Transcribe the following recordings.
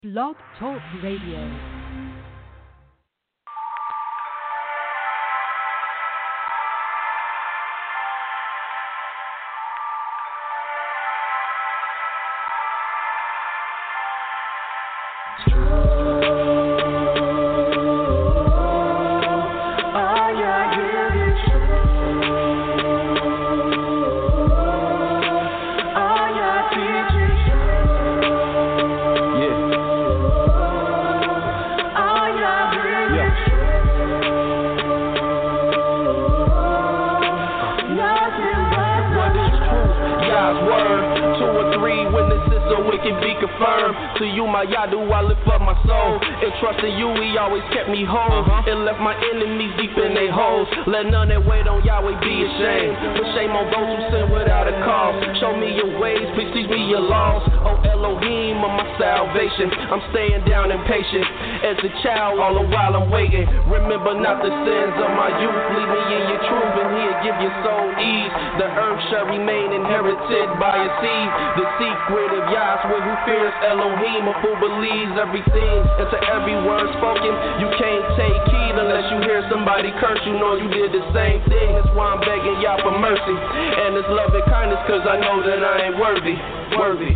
Blog Talk Radio. To you, my Yadu, I lift up my soul. And trusting you, he always kept me whole. And left my enemies deep in their holes. Let none that wait on Yahweh be ashamed. But shame on those who sin without a cause. Show me your ways, please teach me your laws. Oh Elohim of my salvation. I'm staying down and patient. As a child, all the while I'm waiting. Remember not the sins of my youth. Lead me in your truth, and he'll give your soul ease. The earth shall remain inherited by a seed. The secret of Yahweh who fears Elohim, a fool believes everything. And to every word spoken, you can't take heed unless you hear somebody curse. You know you did the same thing. That's why I'm begging Yah for mercy. And it's love and kindness, cause I know that I ain't worthy.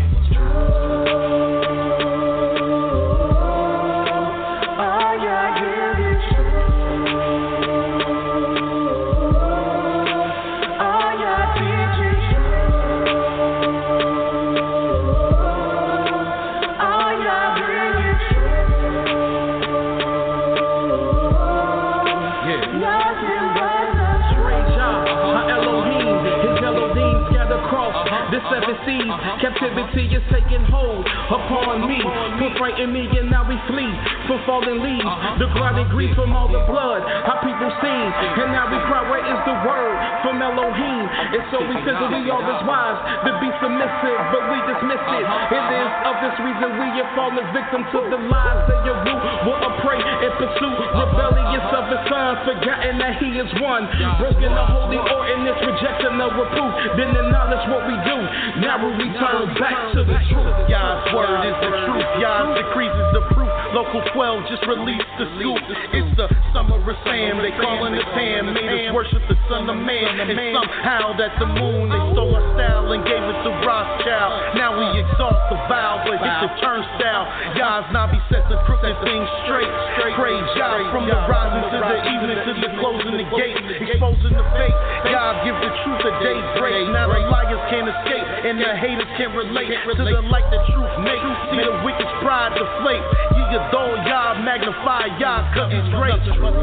The seven seas, captivity is taking hold upon me. Put frighten me and now we flee from fallen leaves. The grinding grief from all the blood, how people sing. And now we cry, where is the word from Elohim? And so we figure we all as wise to be submissive, but we dismiss it. It is of this reason we have fallen victim to the lies that your root will prey and pursue. Rebellious of the son, forgotten that he is one. Broken the holy ordinance, rejecting the reproof. Then acknowledge what we do. Now we return back to the truth. Yah's word is the truth. Yah's decrees is the proof. Local 12 just released the scoop. It's the summer of Sam. They calling it Ham. Made us worship the son of man. And somehow that the moon, they stole our style and gave it to Rothschild. Now we exalt the vow, but hit the turnstile. Yah's Nabi set the crooked things straight. Praise Yah from the rising to the evening to the closing the gate. Exposing the fake. Yah give the truth a daybreak. Now the liars can't escape. And the haters can't relate to the light the truth make. See the wicked's pride deflate. You adore Yah, magnify Yah, cause he's great.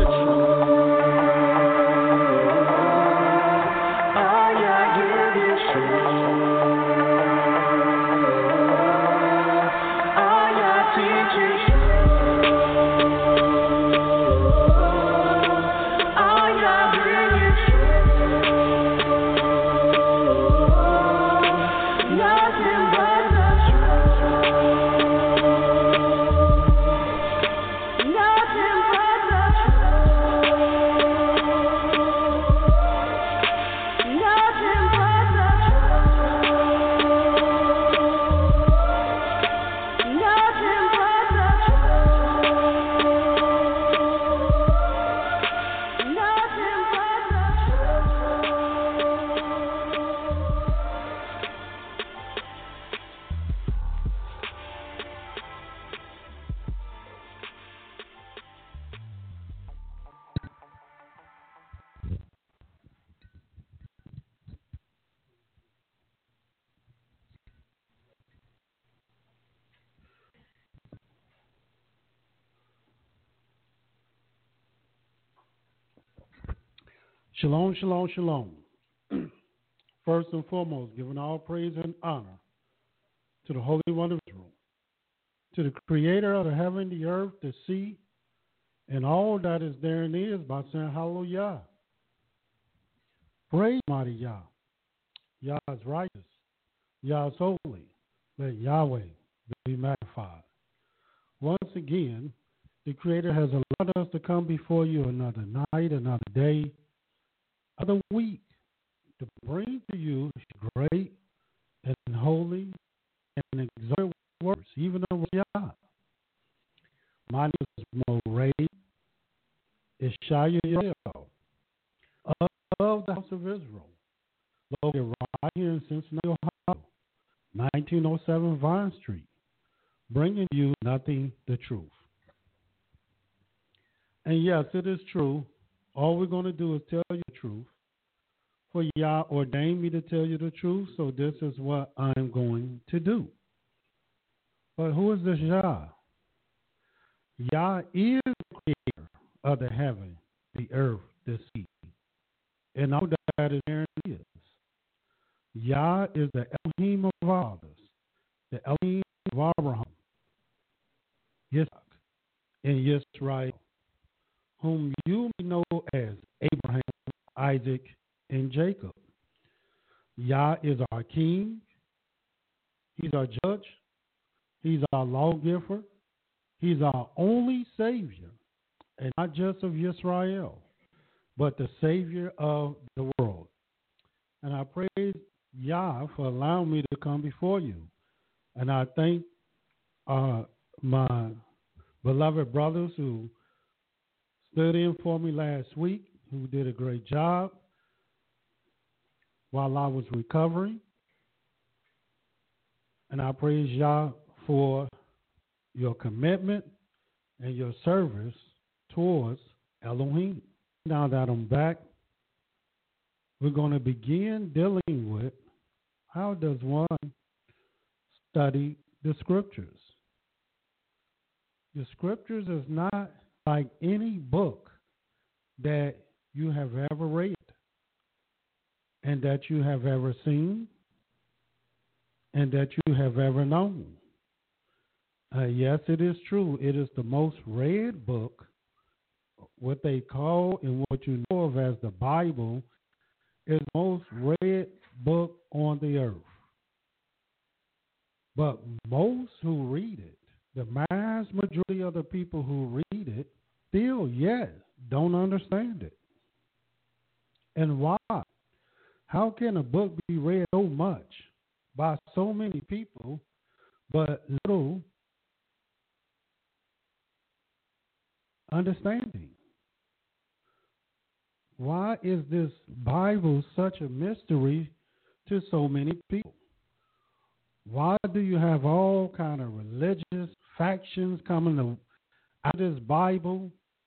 Shalom, shalom, shalom. First and foremost, giving all praise and honor to the Holy One of Israel, to the Creator of the heaven, the earth, the sea, and all that is therein is, by saying hallelujah. Praise mighty Yah. Yah is righteous. Yah is holy. Let Yahweh be magnified. Once again, the Creator has allowed us to come before you another night, another day, another week, to bring to you great and holy and exalted words, even of Yah. My name is Moray Ishayael of the House of Israel, located right here in Cincinnati, Ohio, 1907 Vine Street, bringing you nothing but truth. And yes, it is true. All we're going to do is tell you the truth. For Yah ordained me to tell you the truth, so this is what I'm going to do. But who is this Yah? Yah is the creator of the heaven, the earth, the sea. And all that is there is. Yah is the Elohim of fathers, the Elohim of Abraham, Yitzhak, and Yisrael, whom you may know as Abraham, Isaac, and Jacob. Yah is our king. He's our judge. He's our lawgiver. He's our only Savior, and not just of Yisrael, but the Savior of the world. And I praise Yah for allowing me to come before you. And I thank my beloved brothers who stood in for me last week, who did a great job while I was recovering. And I praise Yah for your commitment and your service towards Elohim. Now that I'm back, we're going to begin dealing with how does one study the scriptures. The scriptures is not like any book that you have ever read and that you have ever seen and that you have ever known. Yes, it is true. It is the most read book, what they call and what you know of as the Bible, is the most read book on the earth. But most who read it, the mass majority of the people who read it, still yet don't understand it. And why? How can a book be read so much by so many people, but little understanding? Why is this Bible such a mystery to so many people? Why do you have all kind of religious factions coming out of this Bible?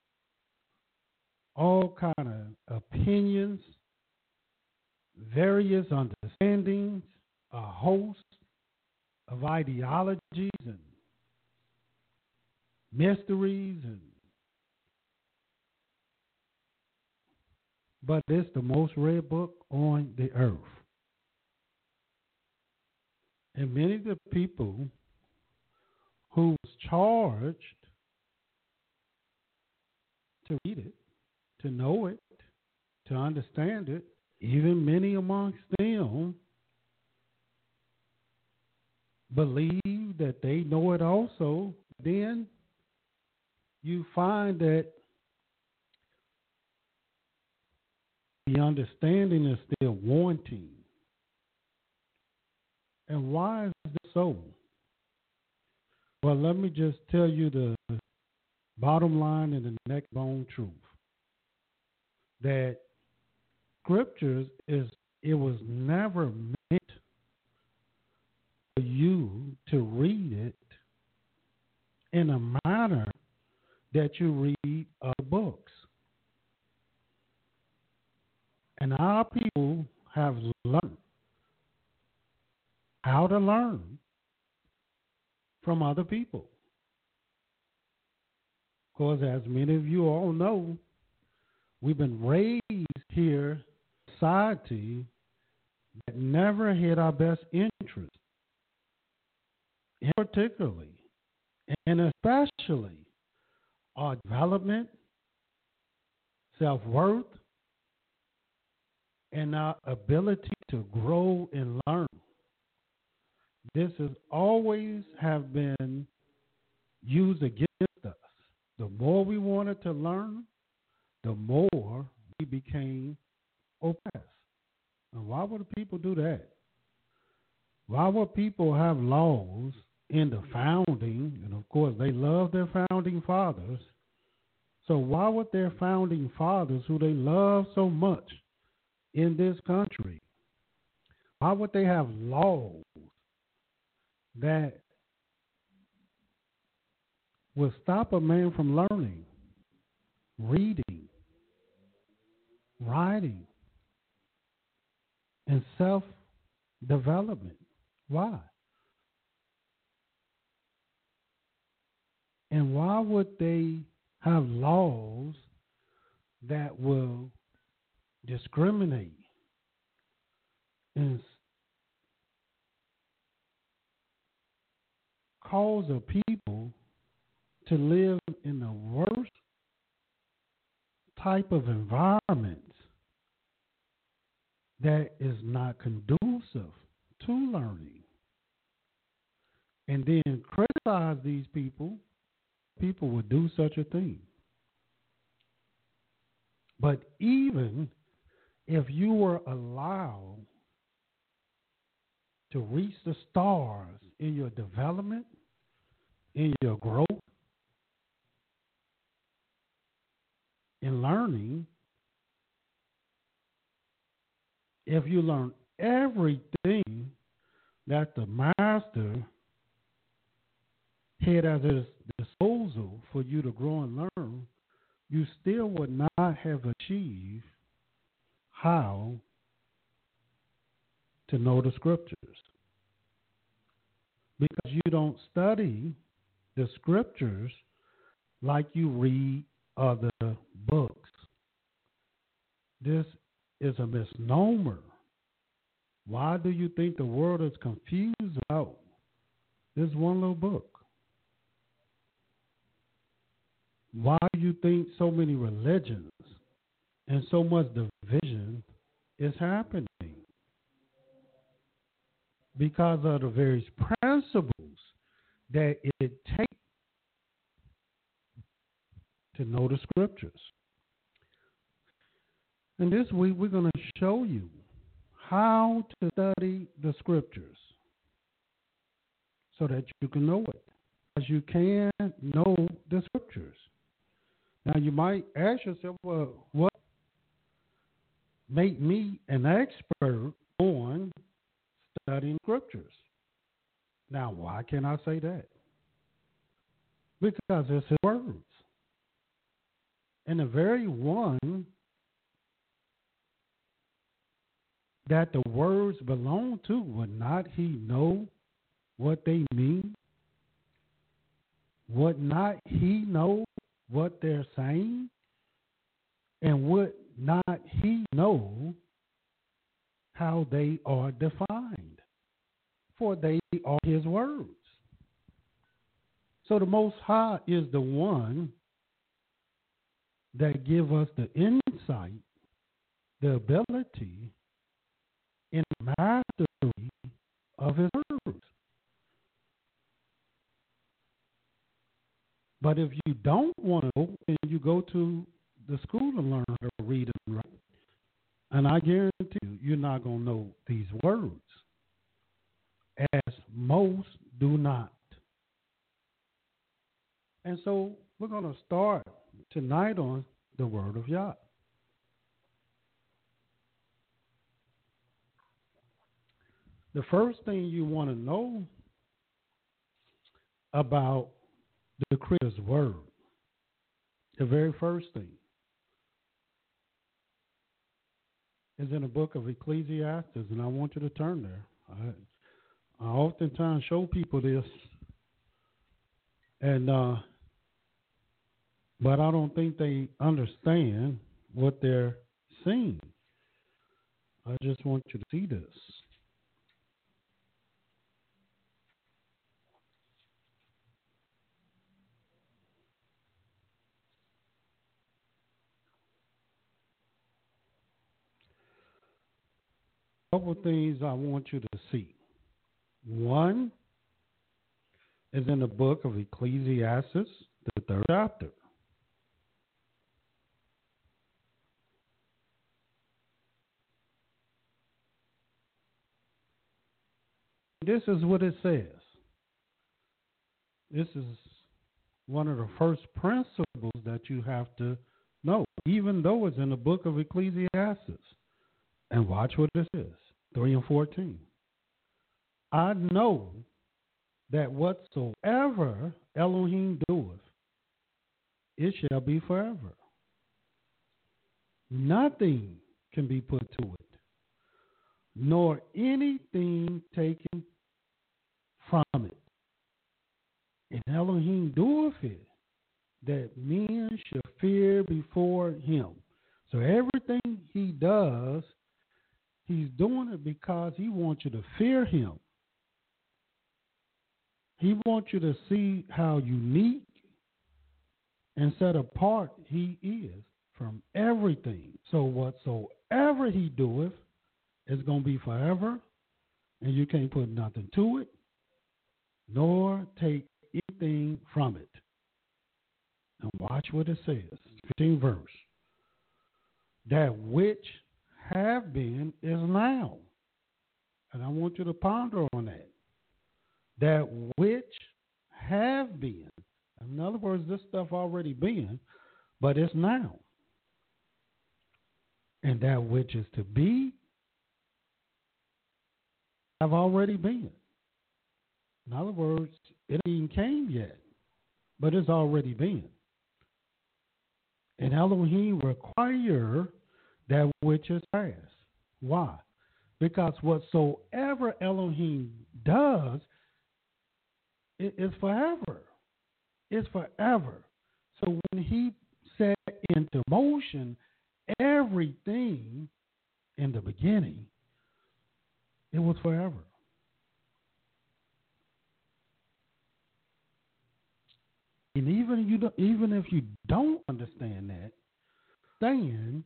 All kind of opinions, various understandings, a host of ideologies and mysteries, but it's the most read book on the earth. And many of the people who was charged to read it, to know it, to understand it, even many amongst them believe that they know it also. Then you find that the understanding is still wanting. And why is this so? Well, let me just tell you the bottom line and the neck bone truth. That scriptures it was never meant for you to read it in a manner that you read other books. And our people have learned how to learn from other people. Because as many of you all know, we've been raised here in a society that never had our best interest, particularly and especially our development, self-worth, and our ability to grow and learn. This has always have been used against us. The more we wanted to learn, the more we became oppressed. And why would people do that? Why would people have laws in the founding, and of course they love their founding fathers. So why would their founding fathers, who they love so much in this country, why would they have laws that will stop a man from learning, reading, writing, and self-development? Why? And why would they have laws that will discriminate and cause a people to live in the worst type of environments that is not conducive to learning? And then criticize these people would do such a thing. But even if you were allowed to reach the stars in your development, in your growth, in learning, if you learn everything that the master had at his disposal for you to grow and learn, you still would not have achieved how to know the scriptures. Because you don't study the scriptures like you read other books. This is a misnomer. Why do you think the world is confused about this one little book? Why do you think so many religions and so much division is happening? Because of the various principles that it takes to know the scriptures. And this week we're going to show you how to study the scriptures so that you can know it. Because you can know the scriptures. Now you might ask yourself, well, what made me an expert on studying scriptures? Now, why can I say that? Because it's his words. And the very one that the words belong to, would not he know what they mean? Would not he know what they're saying? And would not he know how they are defined? For they are his words. So the Most High is the one that give us the insight, the ability, and mastery of his words. But if you don't want to know, then you go to the school to learn how to read and write. And I guarantee you, you're not going to know these words, as most do not. And so we're going to start tonight on the Word of Yah. The first thing you want to know about the Creator's Word, the very first thing, is in the book of Ecclesiastes, and I want you to turn there. I oftentimes show people this, and but I don't think they understand what they're seeing. I just want you to see this. A couple of things I want you to see. One is in the book of Ecclesiastes, the 3rd chapter. This is what it says. This is one of the first principles that you have to know, even though it's in the book of Ecclesiastes. And watch what this is, 3 and 14. I know that whatsoever Elohim doeth, it shall be forever. Nothing can be put to it, nor anything taken from it. And Elohim doeth it, that men should fear before him. So everything he does, he's doing it because he wants you to fear him. He wants you to see how unique and set apart he is from everything. So whatsoever he doeth is going to be forever, and you can't put nothing to it, nor take anything from it. And watch what it says, 15th verse. That which have been is now. And I want you to ponder on that. That which have been. In other words, this stuff already been, but it's now. And that which is to be have already been. In other words, it ain't came yet, but it's already been. And Elohim require that which is past. Why? Because whatsoever Elohim does, it is forever. It's forever. So when he set into motion everything in the beginning, it was forever. And even if you don't understand that, saying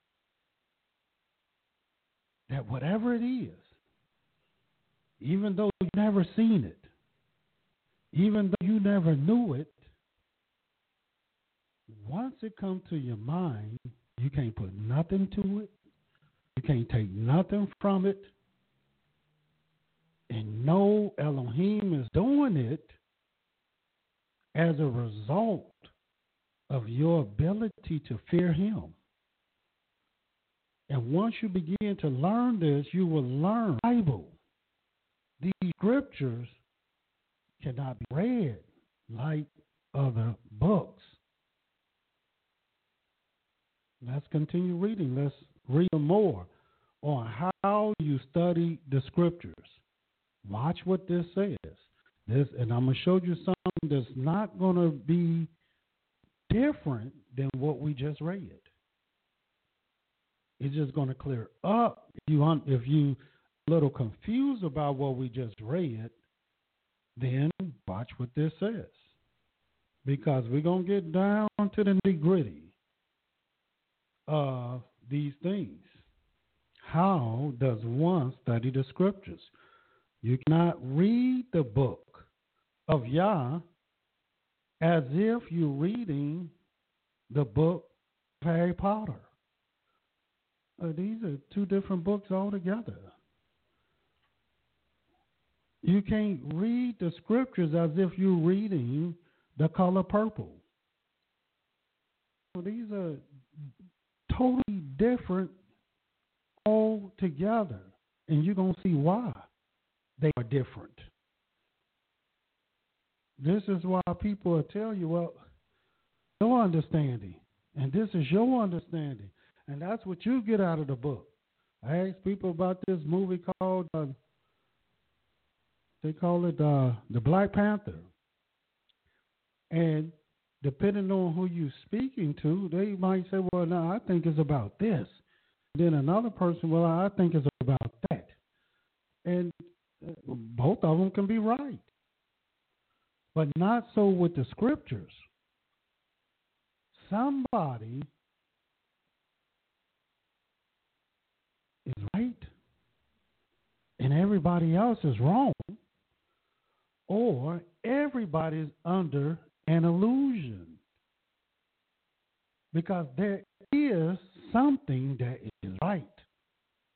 that whatever it is, even though you've never seen it, even though you never knew it, once it comes to your mind, you can't put nothing to it. You can't take nothing from it. And no, Elohim is doing it as a result of your ability to fear him. And once you begin to learn this, you will learn the Bible. These scriptures cannot be read like other books. Let's continue reading. Let's read more on how you study the scriptures. Watch what this says. And I'm going to show you something that's not going to be different than what we just read. It's just going to clear up. If you a little confused about what we just read, then watch what this says. Because we're going to get down to the nitty-gritty of these things. How does one study the scriptures? You cannot read the book of Yah as if you're reading the book of Harry Potter. These are two different books altogether. You can't read the scriptures as if you're reading The Color Purple. These are totally different altogether, and you're going to see why they are different. This is why people will tell you, well, your understanding, and this is your understanding, and that's what you get out of the book. I asked people about this movie called, they call it The Black Panther. And depending on who you're speaking to, they might say, well, no, I think it's about this. Then another person, well, I think it's about that. And both of them can be right. But not so with the scriptures. Somebody is right and everybody else is wrong, or everybody's under an illusion. Because there is something that is right.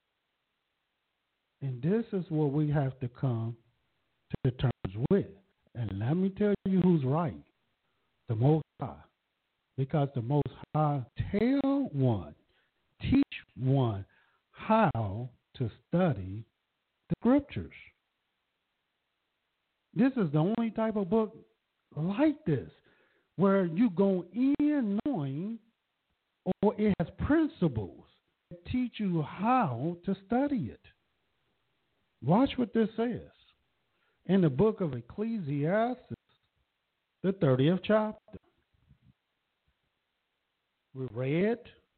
And this is what we have to come to terms with. And let me tell you who's right. The Most High. Because the Most High tell one, teach one how to study the scriptures. This is the only type of book like this where you go in knowing, or it has principles that teach you how to study it. Watch what this says. In the book of Ecclesiastes, the 30th chapter. We read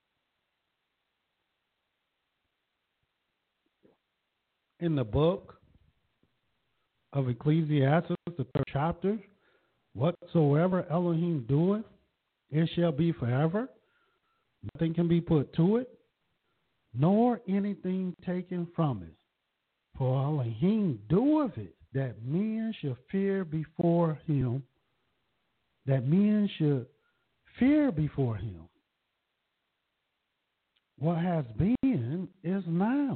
in the book of Ecclesiastes, the 3rd chapter, whatsoever Elohim doeth, it shall be forever. Nothing can be put to it, nor anything taken from it. For Elohim doeth it, that men should fear before him, that men should fear before him. What has been is now.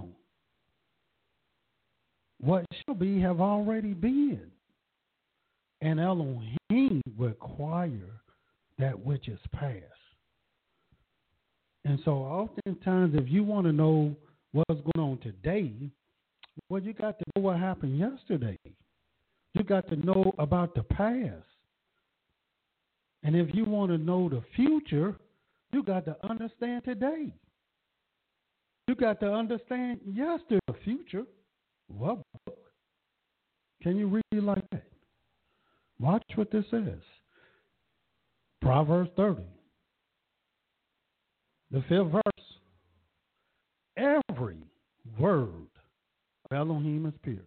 What shall be have already been. And Elohim require that which is past. And so oftentimes if you want to know what's going on today, well, you got to know what happened yesterday. You got to know about the past. And if you want to know the future, you got to understand today. You got to understand yesterday, the future. What book? Can you read it like that? Watch what this says. Proverbs 30. The 5th verse. Every word of Elohim is pure.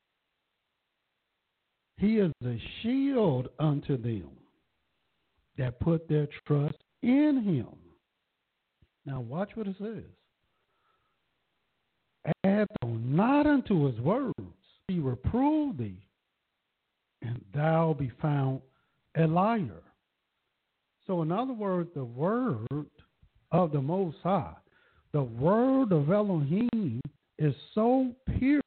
He is a shield unto them that put their trust in him. Now watch what it says. Add not unto his words, he reprove thee, and thou be found a liar. So in other words, the word of the Most High, the word of Elohim is so pure,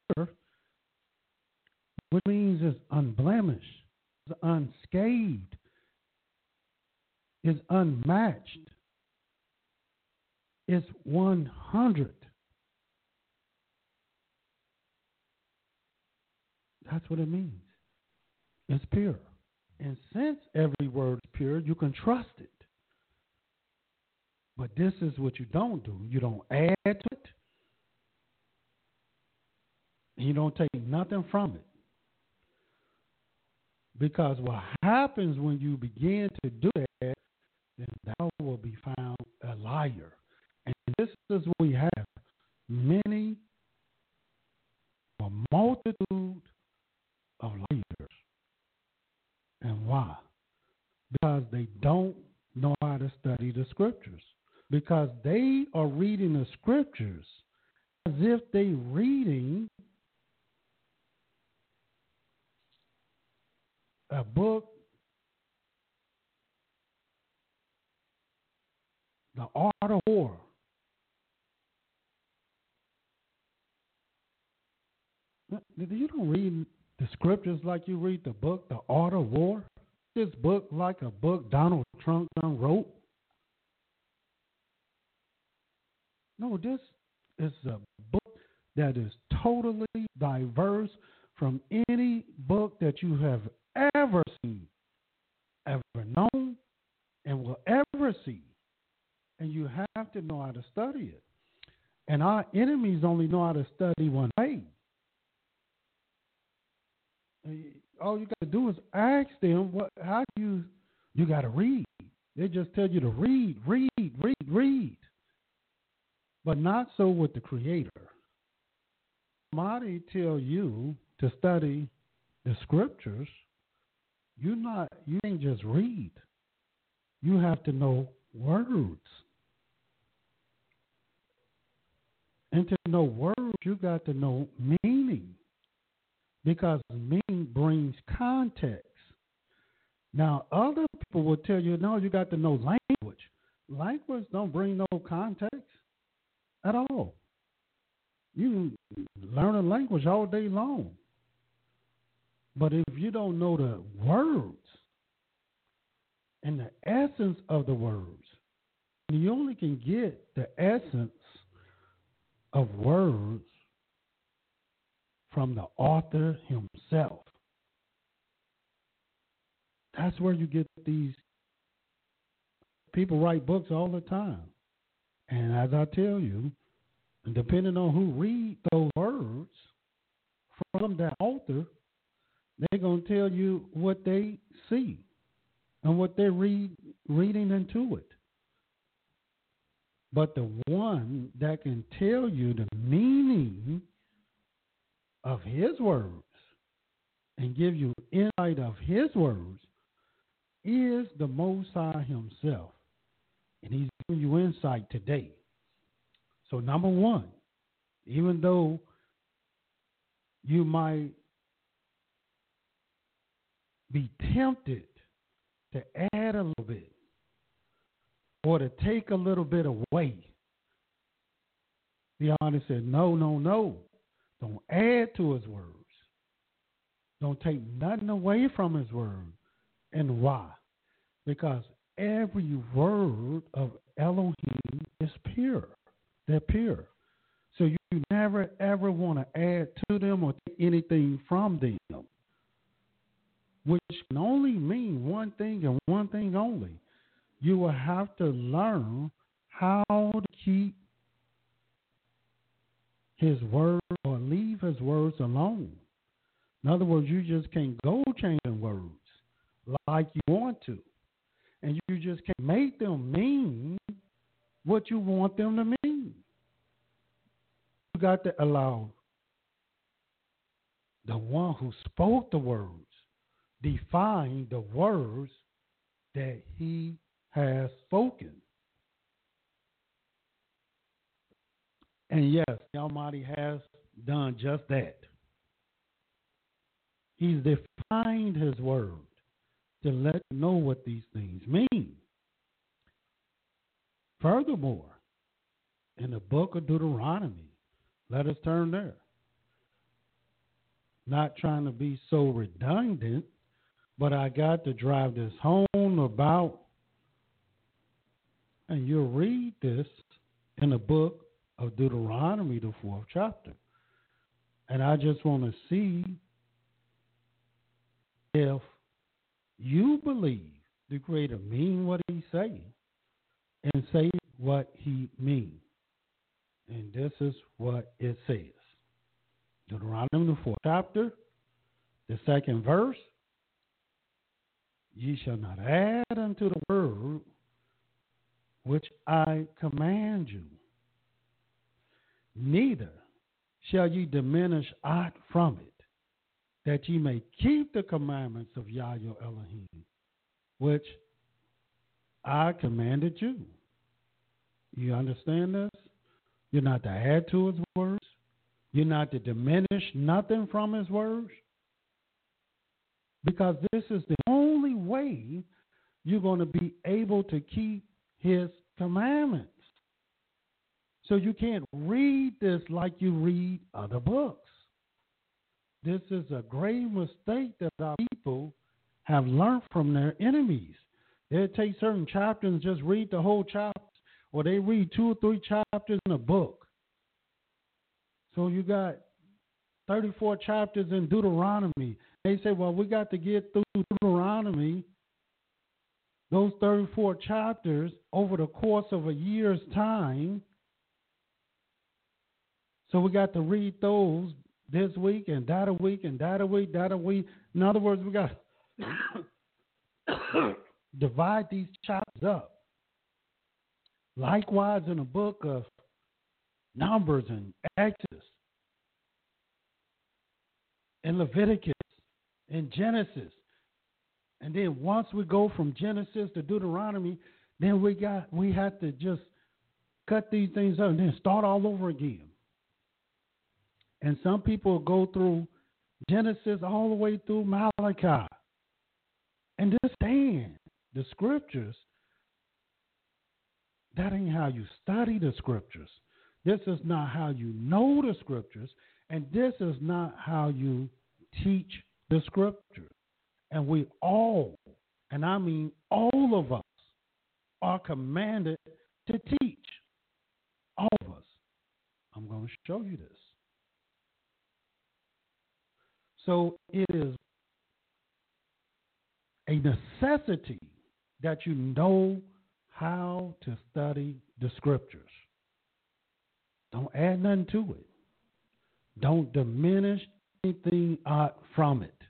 which means it's unblemished, it's unscathed, it's unmatched, it's 100. That's what it means. It's pure. And since every word is pure, you can trust it. But this is what you don't do. You don't add to it. You don't take nothing from it. Because what happens when you begin to do that, then thou will be found a liar. And this is what we have. Many, a multitude of leaders. And why? Because they don't know how to study the scriptures. Because they are reading the scriptures as if they're reading a book, The Art of War. You don't read the scriptures like you read the book, The Art of War. This book like a book Donald Trump done wrote. No, this is a book that is totally diverse from any book that you have ever seen, ever known, and will ever see. And you have to know how to study it. And our enemies only know how to study one way. All you got to do is ask them, how do you got to read. They just tell you to read. But not so with the Creator. Somebody tell you to study the scriptures, you ain't just read. You have to know words. And to know words, you got to know meaning. Because meaning brings context. Now, other people will tell you, no, you got to know language. Language don't bring no context at all. You can learn a language all day long. But if you don't know the words and the essence of the words, you only can get the essence of words from the author himself. That's where you get these people write books all the time. And as I tell you, depending on who read those words from that author, they're going to tell you what they see and what they're reading into it. But the one that can tell you the meaning of his words and give you insight of his words is the Most High himself. And he's giving you insight today. So number one, even though you might be tempted to add a little bit or to take a little bit away, the author said, no. Don't add to his words. Don't take nothing away from his word. And why? Because every word of Elohim is pure. They're pure. So you never, ever want to add to them or take anything from them, which can only mean one thing and one thing only. You will have to learn how to keep his word or leave his words alone. In other words, you just can't go changing words like you want to. And you just can't make them mean what you want them to mean. You got to allow the one who spoke the words define the words that he has spoken. And yes, the Almighty has done just that. He's defined his word to let you know what these things mean. Furthermore, in the book of Deuteronomy, let us turn there. Not trying to be so redundant, but I got to drive this home about, and you'll read this in the book of Deuteronomy, the 4th chapter. And I just want to see if you believe the Creator mean what he say and say what he mean. And this is what it says. Deuteronomy, the 4th chapter, the 2nd verse. Ye shall not add unto the word which I command you, neither shall ye diminish aught from it, that ye may keep the commandments of Yah your Elohim, which I commanded you. You understand this? You're not to add to his words. You're not to diminish nothing from his words. Because this is the only way you're going to be able to keep his commandments. So you can't read this like you read other books. This is a grave mistake that our people have learned from their enemies. They'll take certain chapters and just read the whole chapter, or they read 2 or 3 chapters in a book. So you got 34 chapters in Deuteronomy. They say, well, we got to get through Deuteronomy, those 34 chapters, over the course of a year's time. So we got to read those this week and that a week and that a week, that a week. In other words, we got to divide these chapters up. Likewise, in the book of Numbers and Exodus and Leviticus and Genesis. And then once we go from Genesis to Deuteronomy, then we have to just cut these things up and then start all over again. And some people go through Genesis all the way through Malachi. And understand the scriptures. That ain't how you study the scriptures. This is not how you know the scriptures. And this is not how you teach the scriptures. And we all, and I mean all of us, are commanded to teach. All of us. I'm going to show you this. So it is a necessity that you know how to study the scriptures. Don't add nothing to it. Don't diminish anything from it.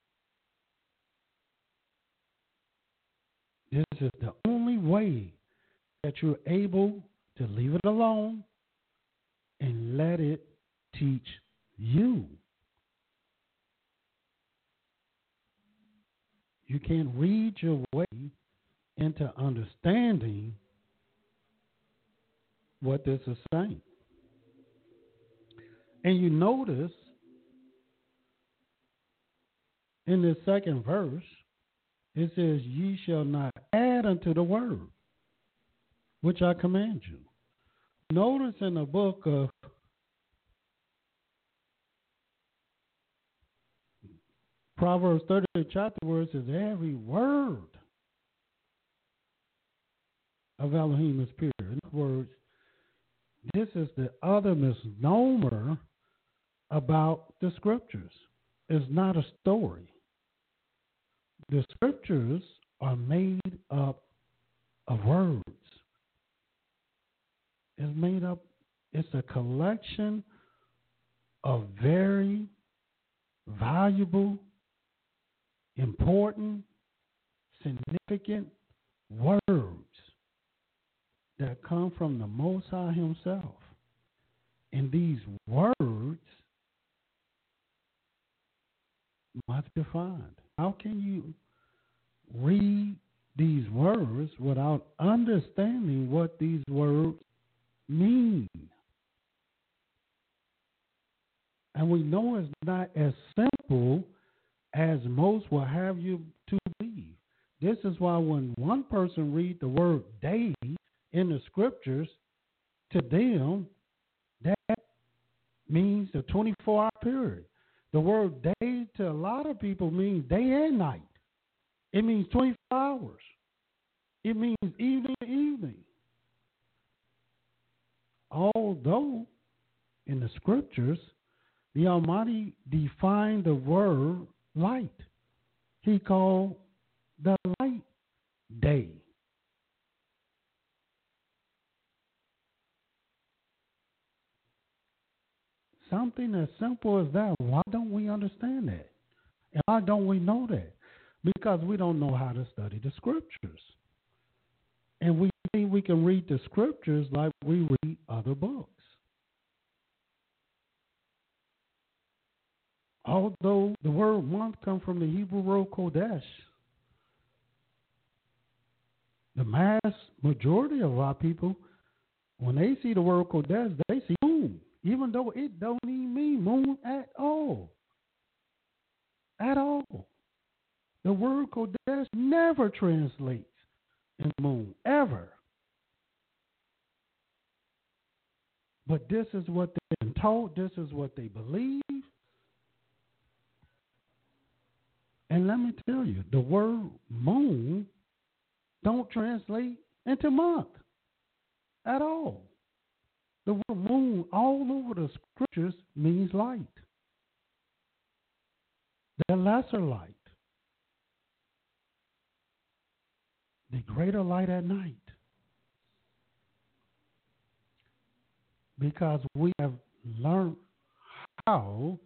This is the only way that you're able to leave it alone and let it teach you. You can't read your way into understanding what this is saying. And you notice in the second verse, it says, ye shall not add unto the word, which I command you. Notice in the book of Proverbs 30 chapter where it says every word of Elohim is pure. In other words, this is the other misnomer about the scriptures. It's not a story. The scriptures are made up of words. It's made up, it's a collection of very valuable, important, significant words that come from the Most High Himself. And these words must be defined. How can you read these words without understanding what these words mean? And we know it's not as simple as most will have you to believe. This is why when one person reads the word day in the scriptures, to them, that means the 24-hour period. The word day to a lot of people means day and night. It means 24 hours. It means evening to evening. Although in the scriptures, the Almighty defined the word light. He called the light day. Something as simple as that. Why don't we understand that? And why don't we know that? Because we don't know how to study the scriptures. And we think we can read the scriptures like we read other books. Although the word month comes from the Hebrew word Kodesh, the mass majority of our people, when they see the word Kodesh, they see moon, even though it don't even mean moon at all. At all. The word Kodesh never translates in moon, ever. But this is what they've been taught, this is what they believe. And let me tell you, the word moon don't translate into month at all. The word moon all over the scriptures means light. The lesser light. The greater light at night. Because we have learned how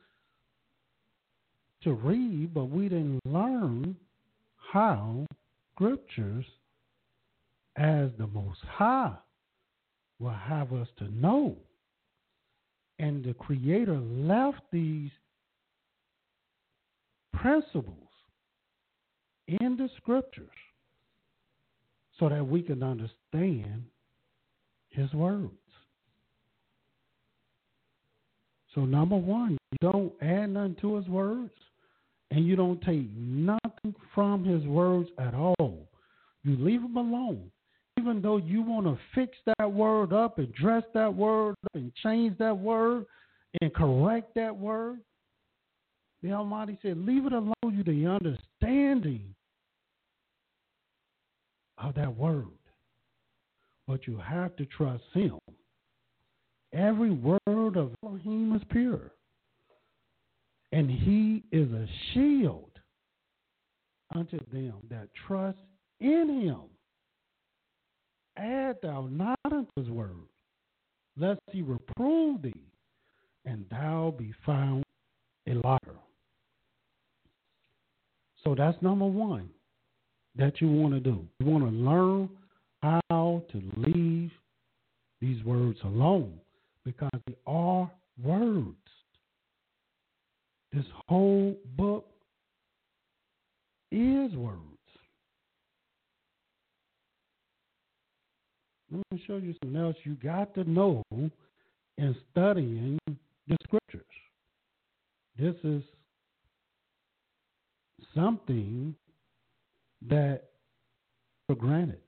to read, but we didn't learn how scriptures, as the Most High will have us to know. And the Creator left these principles in the scriptures so that we can understand His words. So number one, you don't add nothing to His words, and you don't take nothing from His words at all. You leave them alone. Even though you want to fix that word up and dress that word up and change that word and correct that word, The Almighty said, leave it alone, you the understanding of that word. But you have to trust him. Every word of Elohim is pure. And he is a shield unto them that trust in him. Add thou not unto his word, lest he reprove thee, and thou be found a liar. So that's number one that you want to do. You want to learn how to leave these words alone, because they are words. This whole book is words. Let me show you something else you got to know in studying the scriptures. This is something that for granted.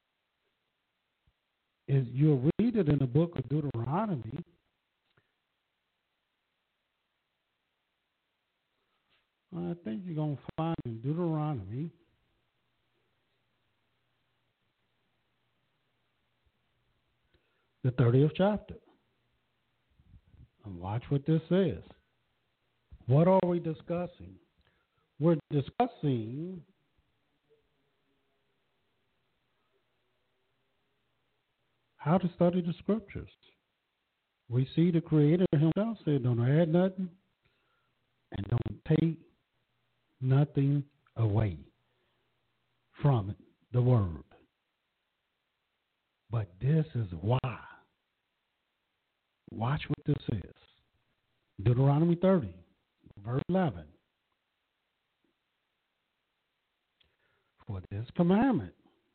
Is you'll read it in the book of Deuteronomy. I think you're going to find in Deuteronomy the 30th chapter. And watch what this says. What are we discussing? We're discussing how to study the scriptures. We see the Creator himself said, don't add nothing and don't take nothing away from it, the word. But this is why. Watch what this says. Deuteronomy 30, verse 11. For this commandment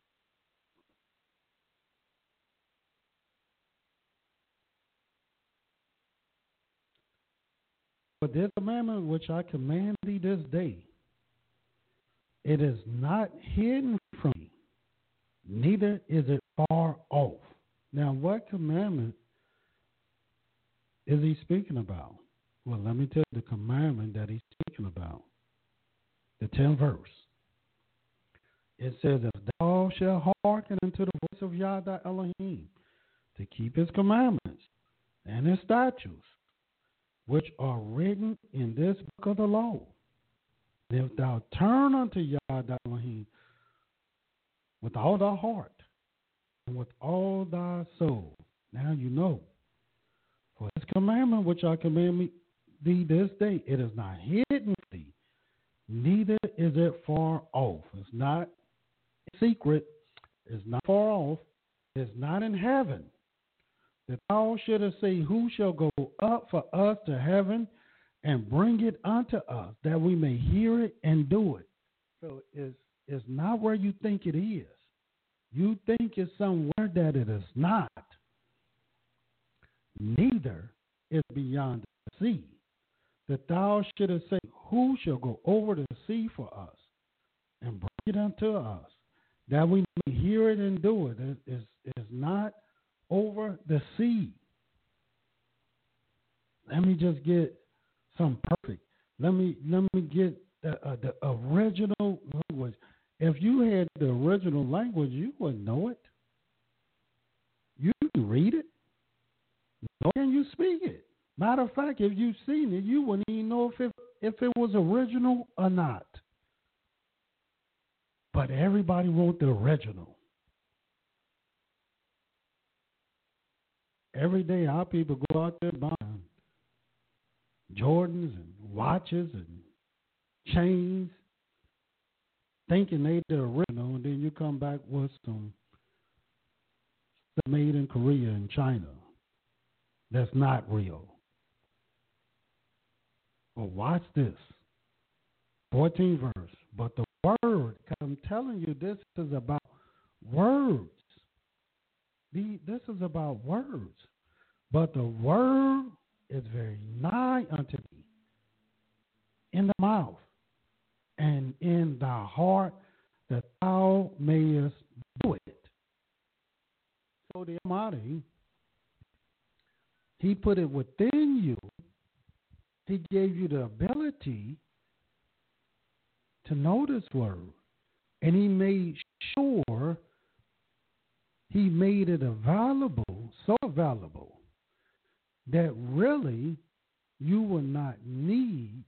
which I command thee this day, it is not hidden from thee, neither is it far off. Now, what commandment is he speaking about? Well, let me tell you the commandment that he's speaking about. The 10th verse. It says, if thou shalt hearken unto the voice of Yah thy Elohim, to keep his commandments and his statutes, which are written in this book of the law, and if thou turn unto Yah thy Elohim with all thy heart and with all thy soul, now you know, for this commandment which I command thee this day, it is not hidden from thee, neither is it far off. It's not secret, it's not far off, it's not in heaven. That thou shouldest say, who shall go up for us to heaven and bring it unto us, that we may hear it and do it. So it's not where you think it is. You think it's somewhere that it is not. Neither is beyond the sea. That thou shouldest say, who shall go over the sea for us and bring it unto us, that we may hear it and do it. It is not over the sea. Let me just get some perfect. Let me get the original language. If you had the original language, you wouldn't know it. You can read it, nor can you speak it. Matter of fact, if you've seen it, you wouldn't even know if it was original or not. But everybody wants the original. Every day our people go out there buying Jordans and watches and chains, thinking they the original, and then you come back with some stuff made in Korea and China that's not real. But watch this. 14th verse. But the word, I'm telling you, this is about words. This is about words. But the word is very nigh unto thee, in the mouth and in thy heart, that thou mayest do it. So the Almighty, he put it within you, He gave you the ability to know this word. And he made sure he made it available, so available, that really you will not need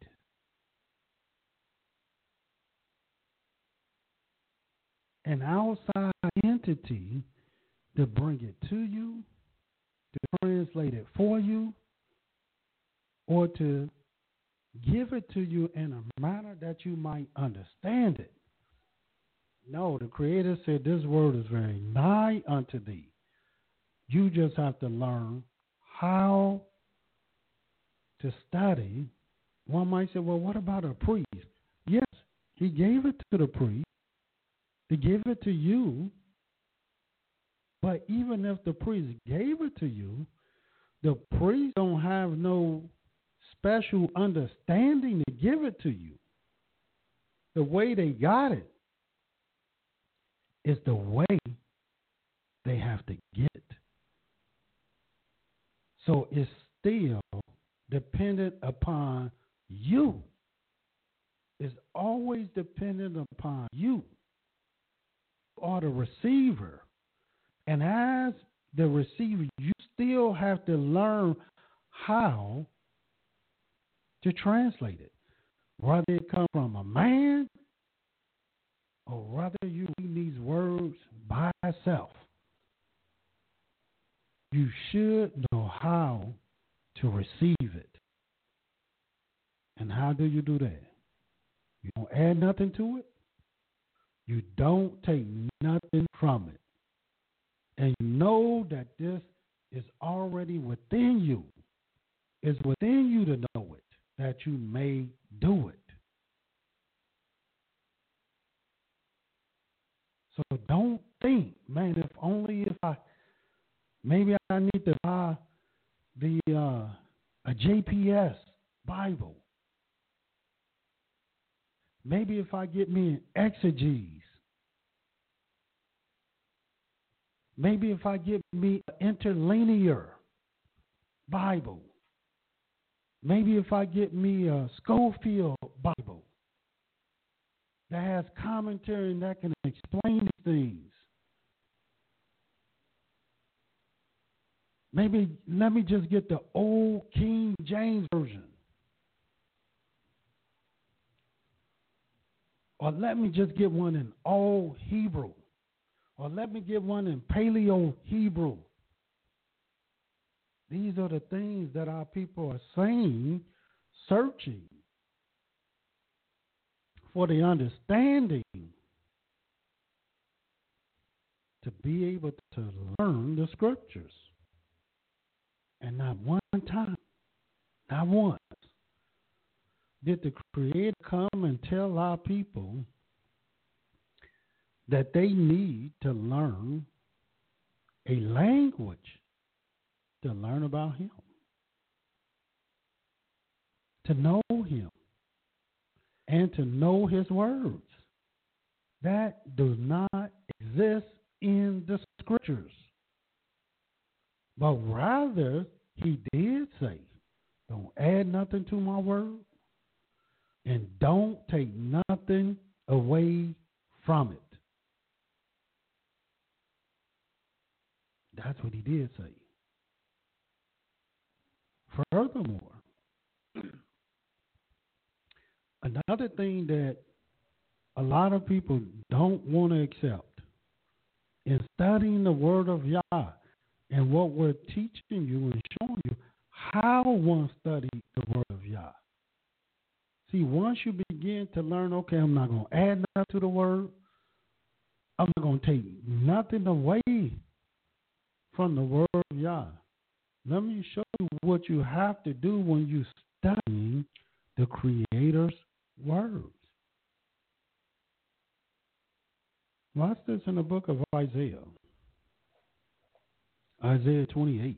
an outside entity to bring it to you, to translate it for you, or to give it to you in a manner that you might understand it. No, the Creator said this word is very nigh unto thee. You just have to learn how to study. One might say, well, what about a priest? Yes, he gave it to the priest. He gave it to you. But even if the priest gave it to you, the priest don't have no special understanding to give it to you. The way they got it is the way they have to get it. So it's still dependent upon you. It's always dependent upon you. You are the receiver. And as the receiver, you still have to learn how to translate it. Whether it comes from a man or whether you read these words by yourself. You should know how to receive it. And how do you do that? You don't add nothing to it. You don't take nothing from it. And you know that this is already within you. It's within you to know it, that you may do it. So don't think, man, maybe I need to buy a JPS Bible. Maybe if I get me an exegesis. Maybe if I get me an interlinear Bible. Maybe if I get me a Schofield Bible that has commentary and that can explain things. Maybe let me just get the old King James Version. Or let me just get one in Old Hebrew. Or let me get one in Paleo Hebrew. These are the things that our people are saying, searching for the understanding to be able to learn the scriptures. And not one time, not once, did the Creator come and tell our people that they need to learn a language to learn about Him, to know Him, and to know His words. That does not exist in the scriptures. But rather, He did say, don't add nothing to my word, and don't take nothing away from it. That's what He did say. Furthermore, another thing that a lot of people don't want to accept in studying the Word of Yah and what we're teaching you and showing you how one studies the Word of Yah. See, once you begin to learn, okay, I'm not going to add nothing to the Word. I'm not going to take nothing away from the Word of Yah. Let me show you what you have to do when you study the Creator's words. Watch this in the book of Isaiah. Isaiah 28.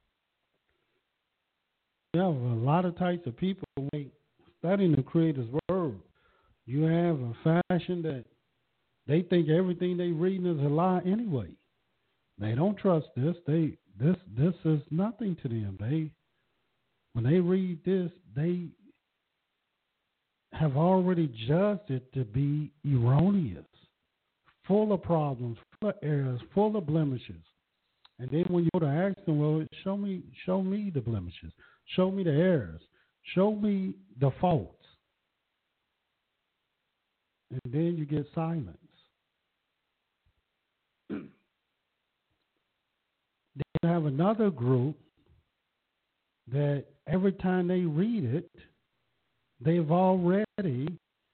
You have a lot of types of people studying the Creator's word. You have a fashion that they think everything they reading is a lie anyway. They don't trust this. This is nothing to them. When they read this, they have already judged it to be erroneous, full of problems, full of errors, full of blemishes. And then when you go to ask them, well, show me the blemishes, show me the errors, show me the faults. And then you get silence. Then you have another group that every time they read it, they've already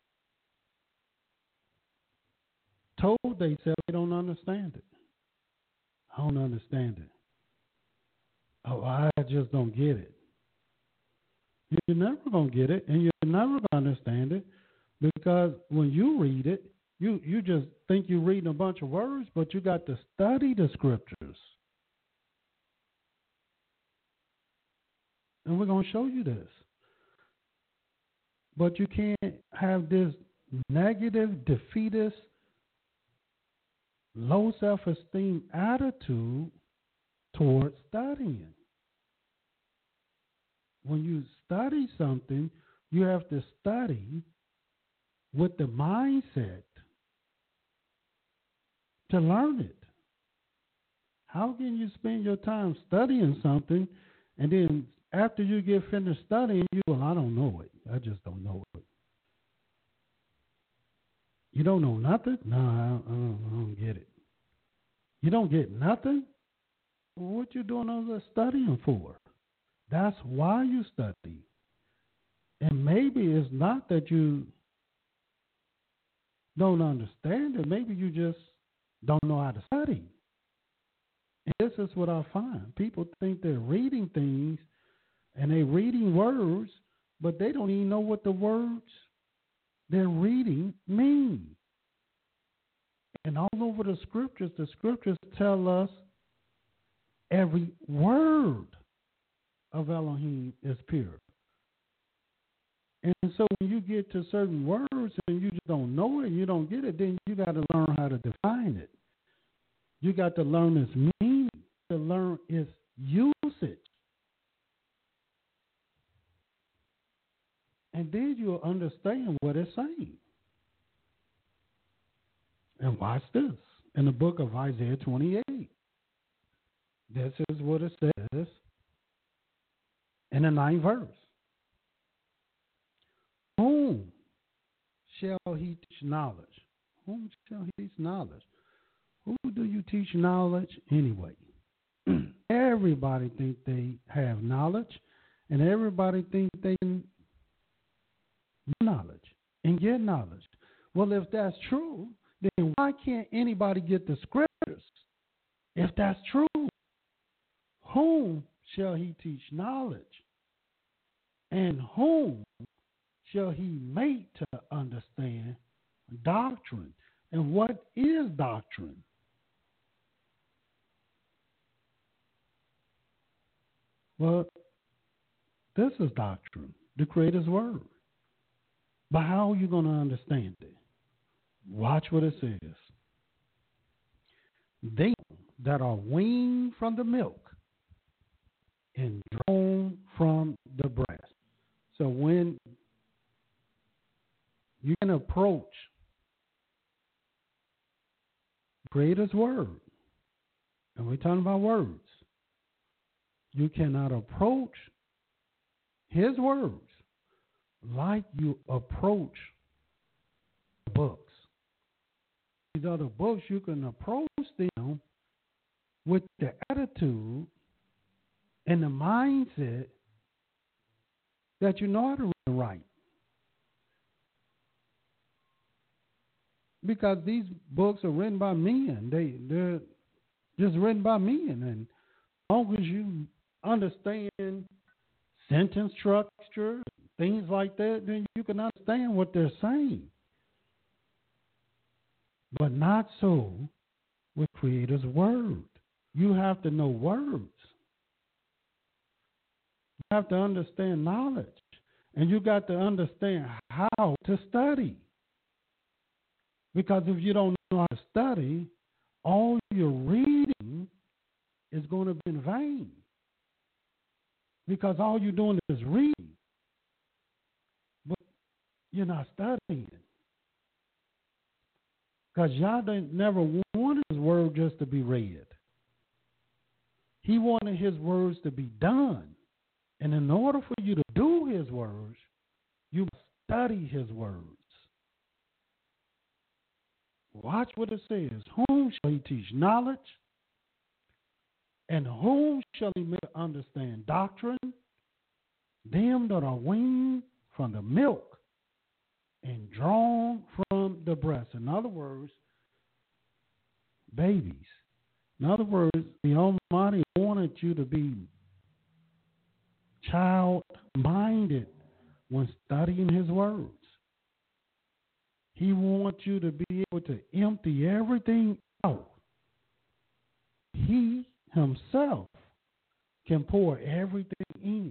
told themselves they don't understand it. I don't understand it. Oh, I just don't get it. You're never going to get it, and you're never going to understand it, because when you read it, you just think you're reading a bunch of words, but you got to study the scriptures. And we're going to show you this. But you can't have this negative, defeatist, low self-esteem attitude towards studying. When you study something, you have to study with the mindset to learn it. How can you spend your time studying something and then after you get finished studying, I don't know it. I just don't know it. You don't know nothing? No, I don't get it. You don't get nothing? What you doing all that studying for? That's why you study. And maybe it's not that you don't understand it. Maybe you just don't know how to study. And this is what I find. People think they're reading things and they're reading words, but they don't even know what the words they're reading mean. And all over the scriptures tell us every word of Elohim is pure. And so when you get to certain words and you just don't know it, you don't get it, then you got to learn how to define it. You got to learn its meaning, to learn its usage. And then you'll understand what it's saying. And watch this. In the book of Isaiah 28, this is what it says in the 9th verse. Whom shall he teach knowledge? Whom shall he teach knowledge? Who do you teach knowledge anyway? Everybody think they have knowledge, and everybody think they can knowledge and get knowledge. Well, if that's true, then why can't anybody get the scriptures? If that's true, whom shall he teach knowledge? And whom shall he make to understand doctrine? And what is doctrine? Well, this is doctrine, the Creator's word. But how are you going to understand it? Watch what it says. They that are weaned from the milk and drawn from the breast. So when you can approach the Creator's word, and we're talking about words, you cannot approach his words like you approach books. These other books, you can approach them with the attitude and the mindset that you know how to read and write. Because these books are written by men. They're just written by men. And as long as you understand sentence structure, things like that, then you can understand what they're saying. But not so with Creator's word. You have to know words. You have to understand knowledge. And you got to understand how to study. Because if you don't know how to study, all your reading is going to be in vain. because all you're doing is reading, but you're not studying. Because Yah never wanted his word just to be read. He wanted his words to be done. And in order for you to do his words, you must study his words. Watch what it says. Whom shall he teach knowledge? And whom shall he make understand doctrine? Them that are weaned from the milk and drawn from the breast. In other words, babies. In other words, the Almighty wanted you to be child-minded when studying his words. He wants you to be able to empty everything out. He himself can pour everything in.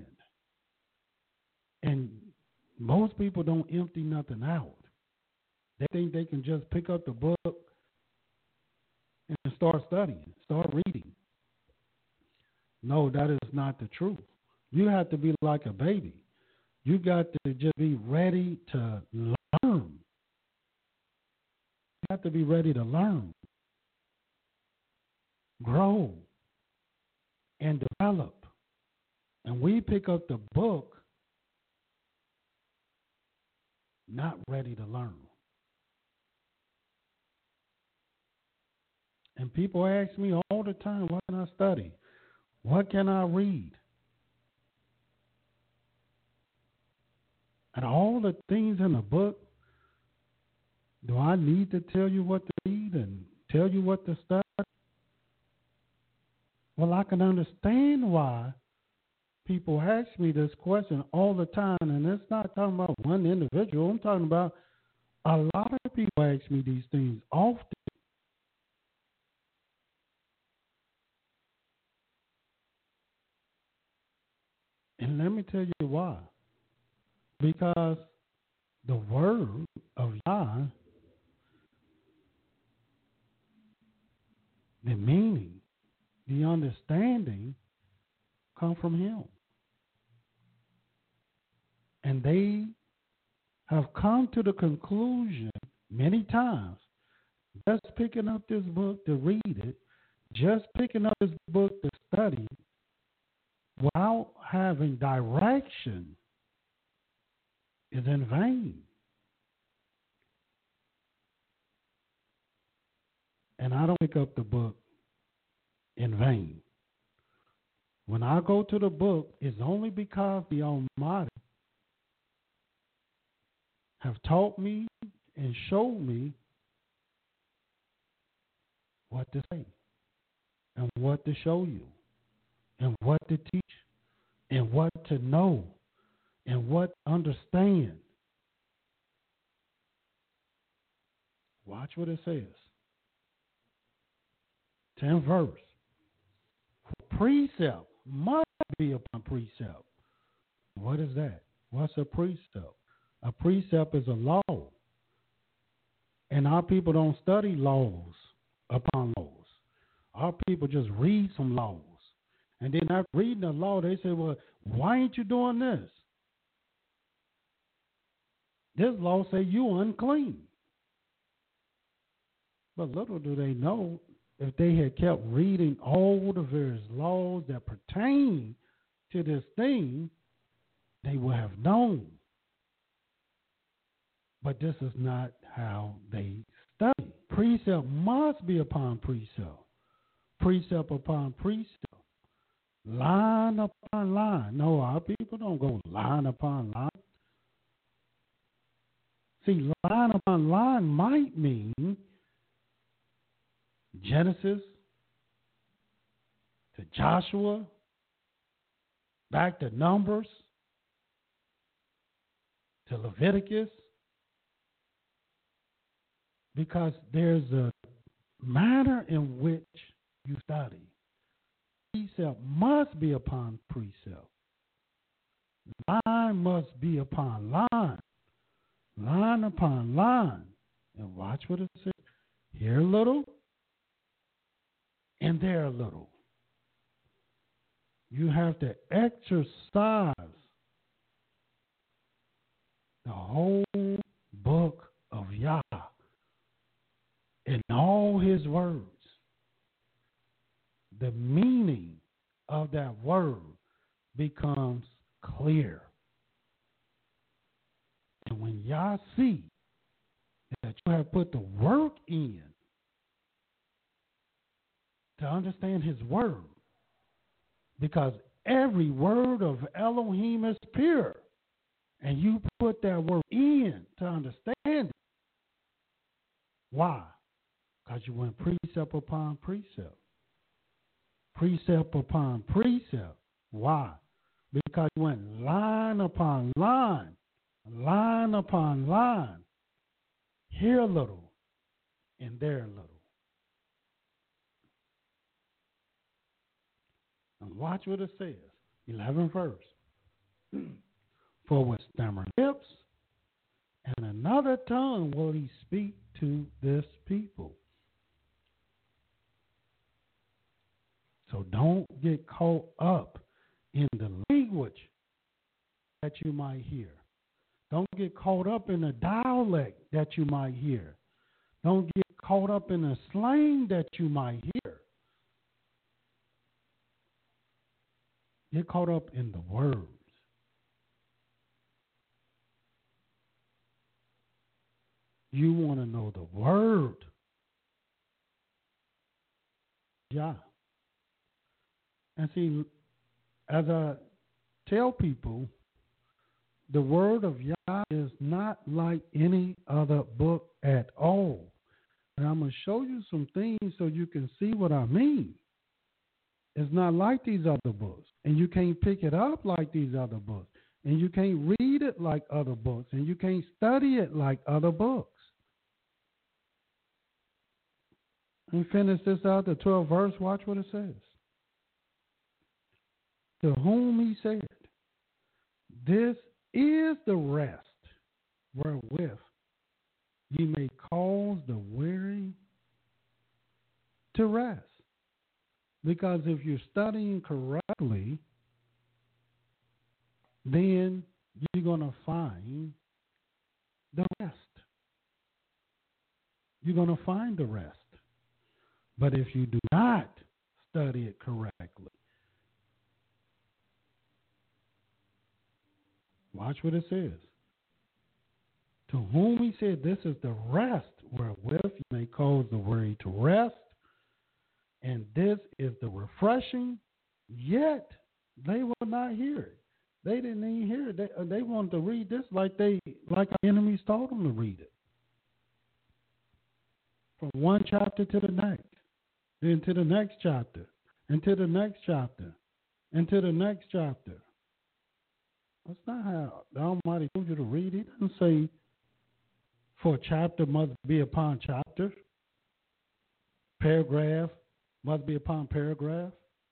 And most people don't empty nothing out. They think they can just pick up the book and start studying, start reading. No, that is not the truth. You have to be like a baby. You got to just be ready to learn. You have to be ready to learn, grow, and develop. And we pick up the book not ready to learn. And people ask me all the time, what can I study? What can I read? And all the things in the book, do I need to tell you what to read and tell you what to study? Well, I can understand why people ask me this question all the time, and it's not talking about one individual. I'm talking about a lot of people ask me these things often. And let me tell you why. Because the word of Yah, the meaning, the understanding, come from him. And they have come to the conclusion many times, just picking up this book to read it, just picking up this book to study, without having direction, is in vain. And I don't pick up the book in vain. When I go to the book, it's only because the Almighty have taught me and showed me what to say and what to show you and what to teach and what to know and what to understand. Watch what it says. 10th verse. Precept must be upon precept. What is that? What's a precept? A precept is a law. And our people don't study laws upon laws. Our people just read some laws. And then after reading the law, they say, well, why ain't you doing this? This law say you unclean. But little do they know, if they had kept reading all the various laws that pertain to this thing, they would have known. But this is not how they study. Precept must be upon precept. Precept upon precept. Line upon line. No, our people don't go line upon line. See, line upon line might mean Genesis to Joshua, back to Numbers, to Leviticus, because there's a manner in which you study. Precept must be upon precept. Line must be upon line. Line upon line. And watch what it says. Here a little, and there a little. You have to exercise the whole book of Yah in all his words. The meaning of that word becomes clear. And when Yah see that you have put the work in to understand his word, because every word of Elohim is pure, and you put that word in to understand it. Why? Because you went precept upon precept. Precept upon precept. Why? Because you went line upon line, line upon line, here a little and there a little. And watch what it says, 11th verse. For with stammering lips and another tongue will he speak to this people. So don't get caught up in the language that you might hear. Don't get caught up in the dialect that you might hear. Don't get caught up in the slang that you might hear. Get caught up in the words. You want to know the word. Yeah. And see, as I tell people, the word of Yah is not like any other book at all. And I'm going to show you some things so you can see what I mean. It's not like these other books. And you can't pick it up like these other books. And you can't read it like other books. And you can't study it like other books. And finish this out, the 12th verse. Watch what it says. To whom he said, this is the rest wherewith ye may cause the weary to rest. Because if you're studying correctly, then you're going to find the rest. You're going to find the rest. But if you do not study it correctly, watch what it says. To whom he said, this is the rest wherewith you may cause the weary to rest, and this is the refreshing, yet they will not hear it. They didn't even hear it. They wanted to read this like our enemies told them to read it. From one chapter to the next, then to the next chapter, and to the next chapter, and to the next chapter. That's not how the Almighty told you to read. He doesn't say for a chapter must be upon chapter. Paragraph must be upon paragraph.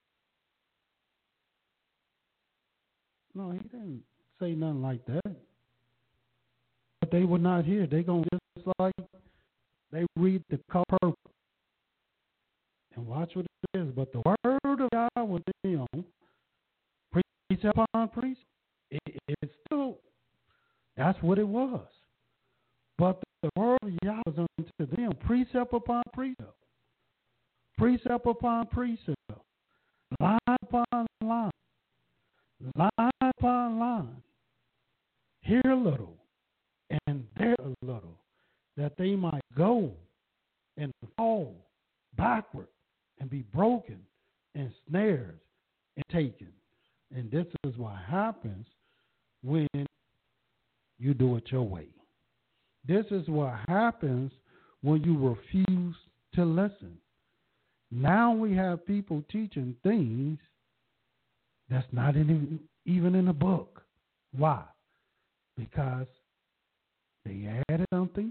No, he didn't say nothing like that. But they would not hear. They going to just like they read the color and watch what it is. But the word of God was on precept upon precept. It's still, that's what it was. But the word of Yah was unto them, precept upon precept, precept upon precept, line upon line, line upon line, here a little and there a little, that they might go and fall backward and be broken and snared and taken. And this is what happens when you do it your way. This is what happens when you refuse to listen. Now we have people teaching things that's not even in the book. Why? Because they added something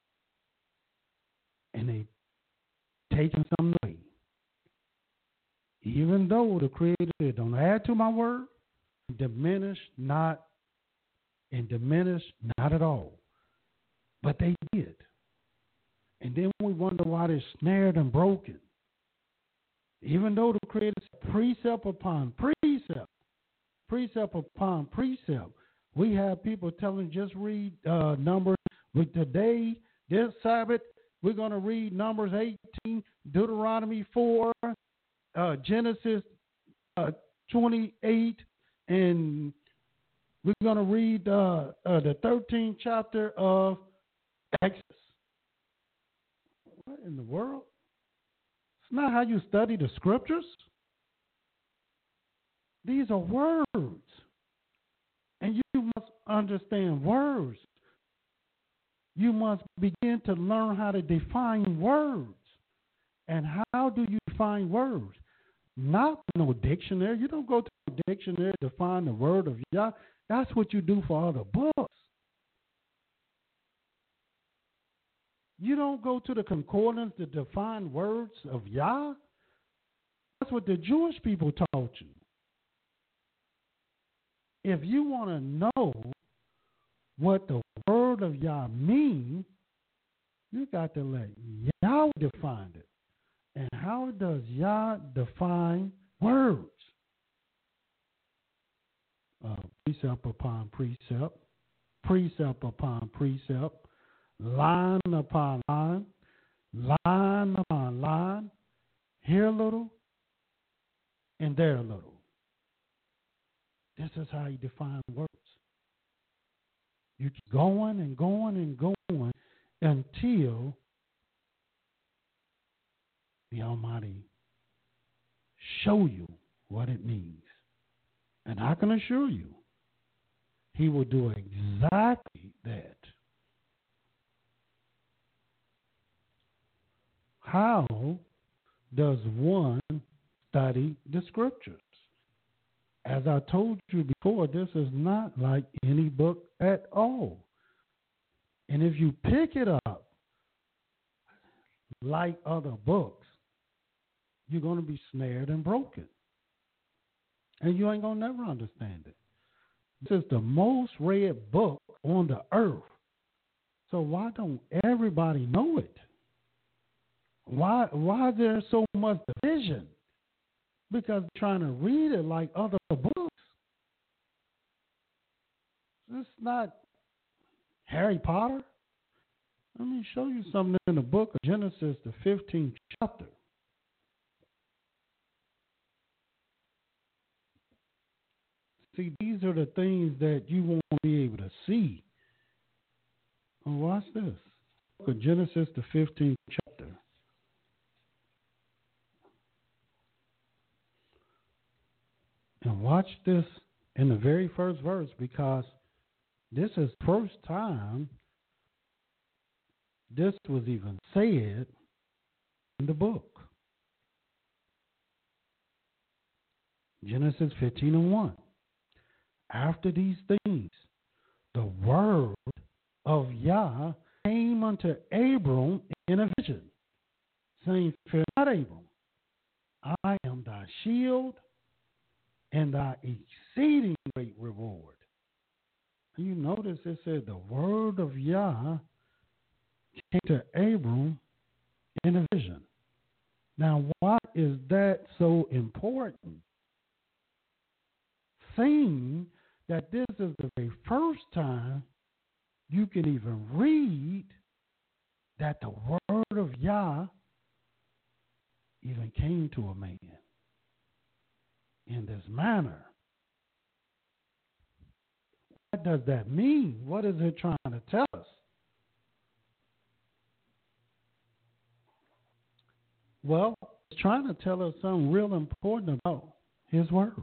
and they taken something away. Even though the Creator said, don't add to my word, diminish not, and diminish not at all. But they did. And then we wonder why they're snared and broken. Even though the Creator said precept upon precept, precept upon precept. We have people telling just read Numbers. With today, this Sabbath, we're going to read Numbers 18, Deuteronomy 4, Genesis 28, and we're going to read the 13th chapter of Exodus. What in the world? It's not how you study the scriptures. These are words. And you must understand words. You must begin to learn how to define words. And how do you define words? Not no dictionary. You don't go to a dictionary to find the word of Yah. That's what you do for other books. You don't go to the concordance to define words of Yah. That's what the Jewish people taught you. If you want to know what the word of Yah means, you got to let Yah define it. And how does Yah define words? Precept upon precept, precept upon precept, line upon line, line upon line, here a little and there a little. This is how you define words. You keep going and going and going until the Almighty show you what it means. And I can assure you, He will do exactly that. How does one study the scriptures? As I told you before, this is not like any book at all. And if you pick it up like other books, you're going to be snared and broken. And you ain't going to never understand it. This is the most read book on the earth. So why don't everybody know it? Why is there so much division? Because they're trying to read it like other books. It's not Harry Potter. Let me show you something in the book of Genesis, the 15th chapter. See, these are the things that you won't be able to see. And watch this. Book of Genesis, the 15th chapter. And watch this in the very first verse, because this is the first time this was even said in the book. Genesis 15:1. After these things, the word of Yah came unto Abram in a vision, saying, Fear not, Abram, I am thy shield and thy exceeding great reward. You notice it said the word of Yah came to Abram in a vision. Now, why is that so important? Seeing that this is the very first time you can even read that the word of Yah even came to a man in this manner. What does that mean? What is it trying to tell us? Well, it's trying to tell us something real important about His words.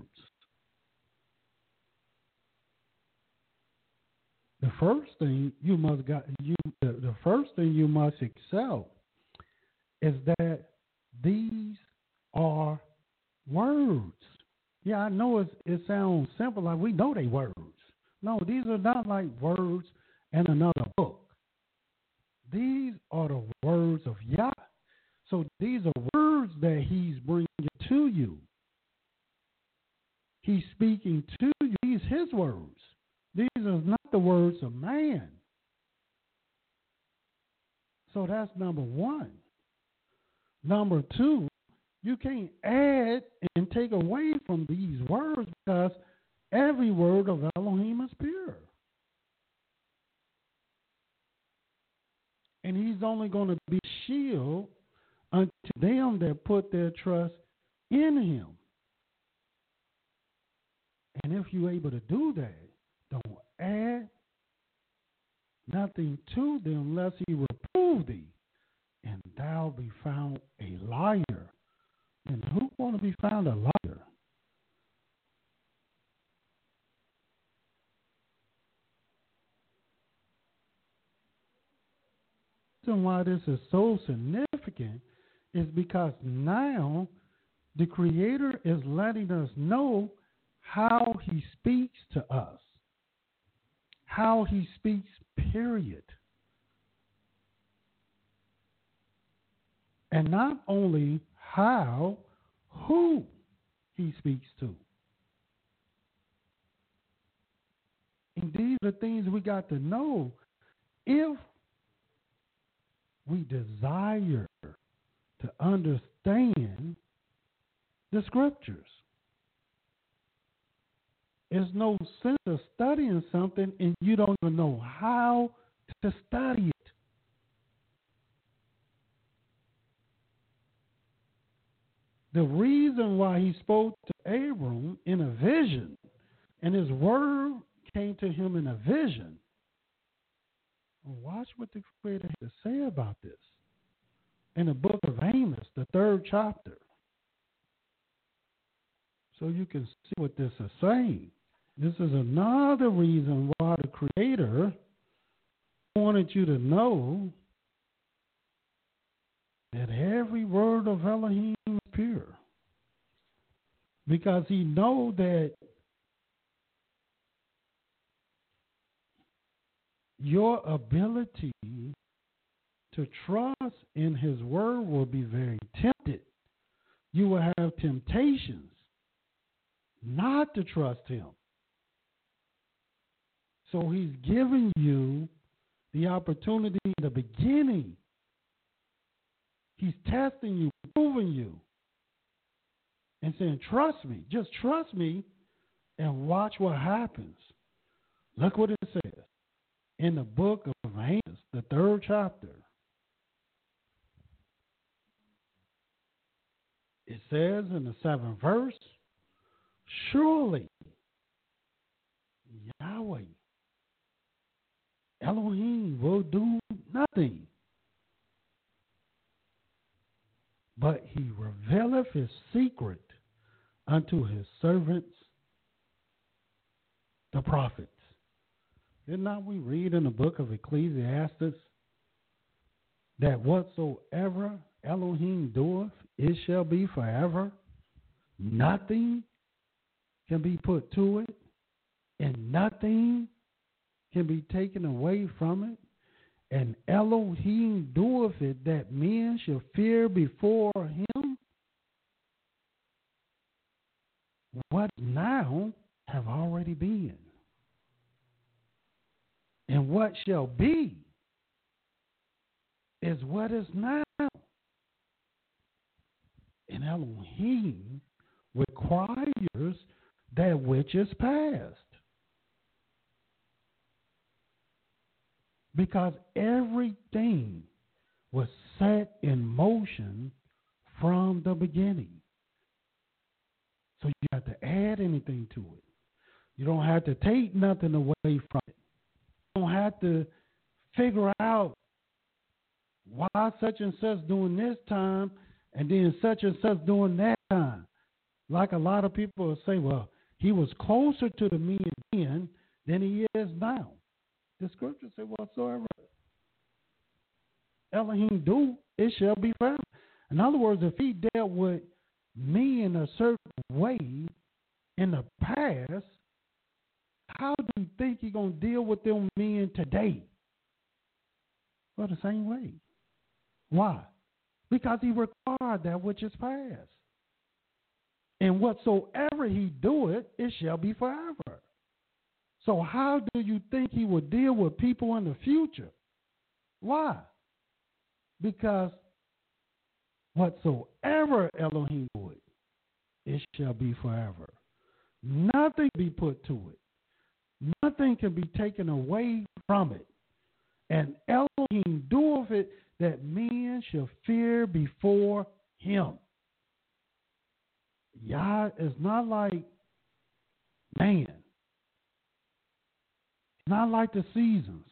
The first thing you must accept is that these are words. Yeah, I know it sounds simple, like we know they words. No, these are not like words in another book. These are the words of Yah. So these are words that He's bringing to you. He's speaking to you. These His words. These are not the words of man. So that's number one. Number two, You can't add and take away from these words because every word of Elohim is pure. And he's only going to be a shield unto them that put their trust in him. And if you're able to do that, don't add nothing to them lest he reprove thee, and thou be found a liar. And who want to be found a liar? The reason why this is so significant is because now the Creator is letting us know how he speaks to us, how he speaks, period. And not only how, who he speaks to. And these are the things we got to know if we desire to understand the scriptures. There's no sense of studying something and you don't even know how to study it. The reason why he spoke to Abram in a vision, and his word came to him in a vision. Watch what the Creator had to say about this in the book of Amos, the 3rd chapter. So you can see what this is saying. This is another reason why the Creator wanted you to know that every word of Elohim is pure. Because he knows that your ability to trust in his word will be very tempted. You will have temptations not to trust him. So he's giving you the opportunity in the beginning. He's testing you, proving you, and saying, trust me, just trust me, and watch what happens. Look what it says in the book of Amos, the 3rd chapter. It says in the 7th verse, surely Yahweh, Elohim, will do nothing, but he revealeth his secret unto his servants, the prophets. Did not we read in the book of Ecclesiastes that whatsoever Elohim doeth, it shall be forever? Nothing can be put to it, and nothing can be taken away from it. And Elohim doeth it that men shall fear before him. What now have already been, and what shall be is what is now. And Elohim requires that which is past. Because everything was set in motion from the beginning. So you have to add anything to it. You don't have to take nothing away from it. You don't have to figure out why such and such doing this time and then such and such doing that time. Like a lot of people will say, well, he was closer to the men then than he is now. The scripture says, whatsoever Elohim do, it shall be forever. In other words, if he dealt with me in a certain way in the past, how do you think he's going to deal with them men today? Well, the same way. Why? Because he required that which is past. And whatsoever he doeth, it shall be forever. So how do you think he will deal with people in the future? Why? Because Whatsoever Elohim would, it shall be forever. Nothing be put to it. Nothing can be taken away from it. And Elohim doeth it that men shall fear before him. Yah is not like man. He's not like the seasons.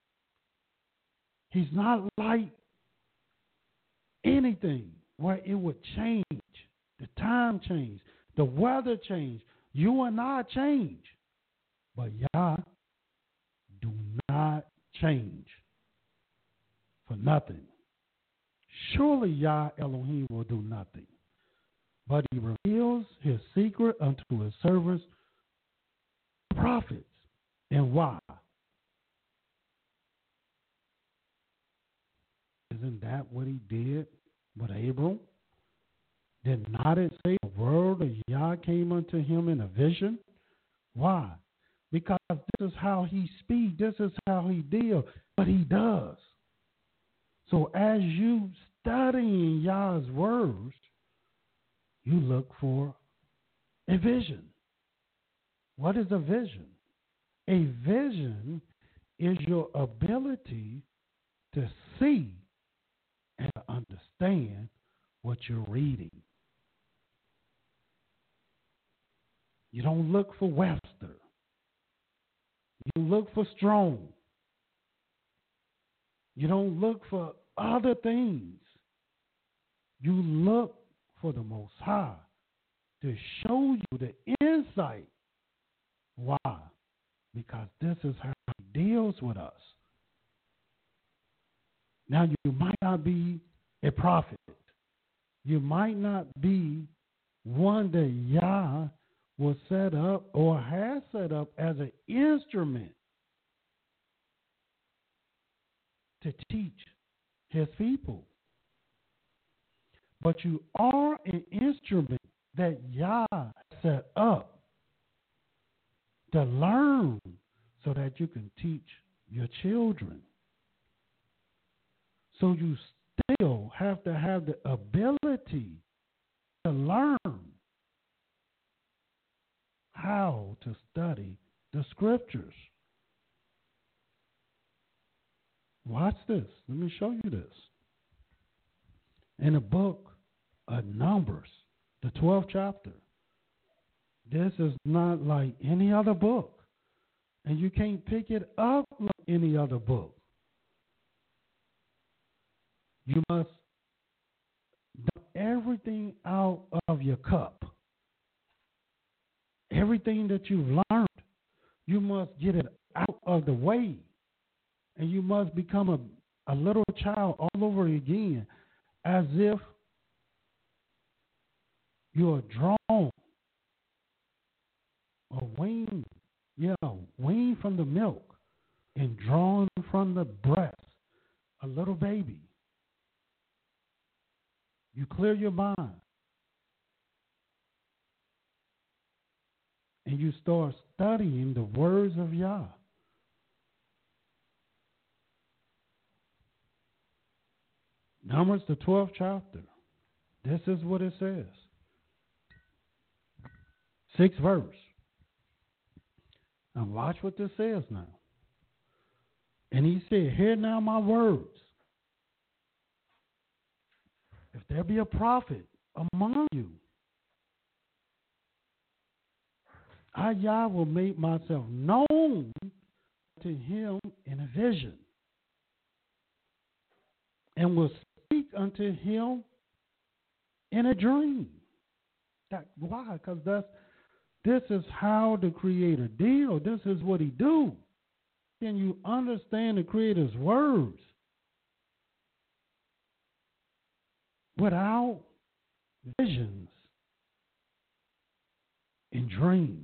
He's not like anything where it would change. The time change. The weather change. You and I change. But Yah do not change for nothing. Surely Yah Elohim will do nothing. But he reveals his secret unto his servants, prophets. And why? Isn't that what he did with Abram? Did not it say the word of Yah came unto him in a vision? Why? Because this is how he speaks. This is how he deals. But he does. So as you study in Yah's words, you look for a vision. What is a vision? A vision is your ability to see and to understand what you're reading. You don't look for Webster. You look for Strong. You don't look for other things. You look for the Most High to show you the insight. Why? Because this is how he deals with us. Now, you might not be a prophet. You might not be one that Yah will set up or has set up as an instrument to teach his people. But you are an instrument that Yah set up to learn so that you can teach your children. So you still have to have the ability to learn how to study the scriptures. Watch this. Let me show you this. In the book of Numbers, the 12th chapter, this is not like any other book. And you can't pick it up like any other book. You must dump everything out of your cup. Everything that you've learned, you must get it out of the way. And you must become a little child all over again, as if you're drawn or weaned from the milk and drawn from the breast, a little baby. You clear your mind. And you start studying the words of Yah. Numbers, the 12th chapter. This is what it says. 6th verse. Now watch what this says now. And he said, hear now my words. If there be a prophet among you, I, Yah, will make myself known to him in a vision, and will speak unto him in a dream. Why? Because this is how the Creator deals. This is what he do. Can you understand the Creator's words without visions and dreams?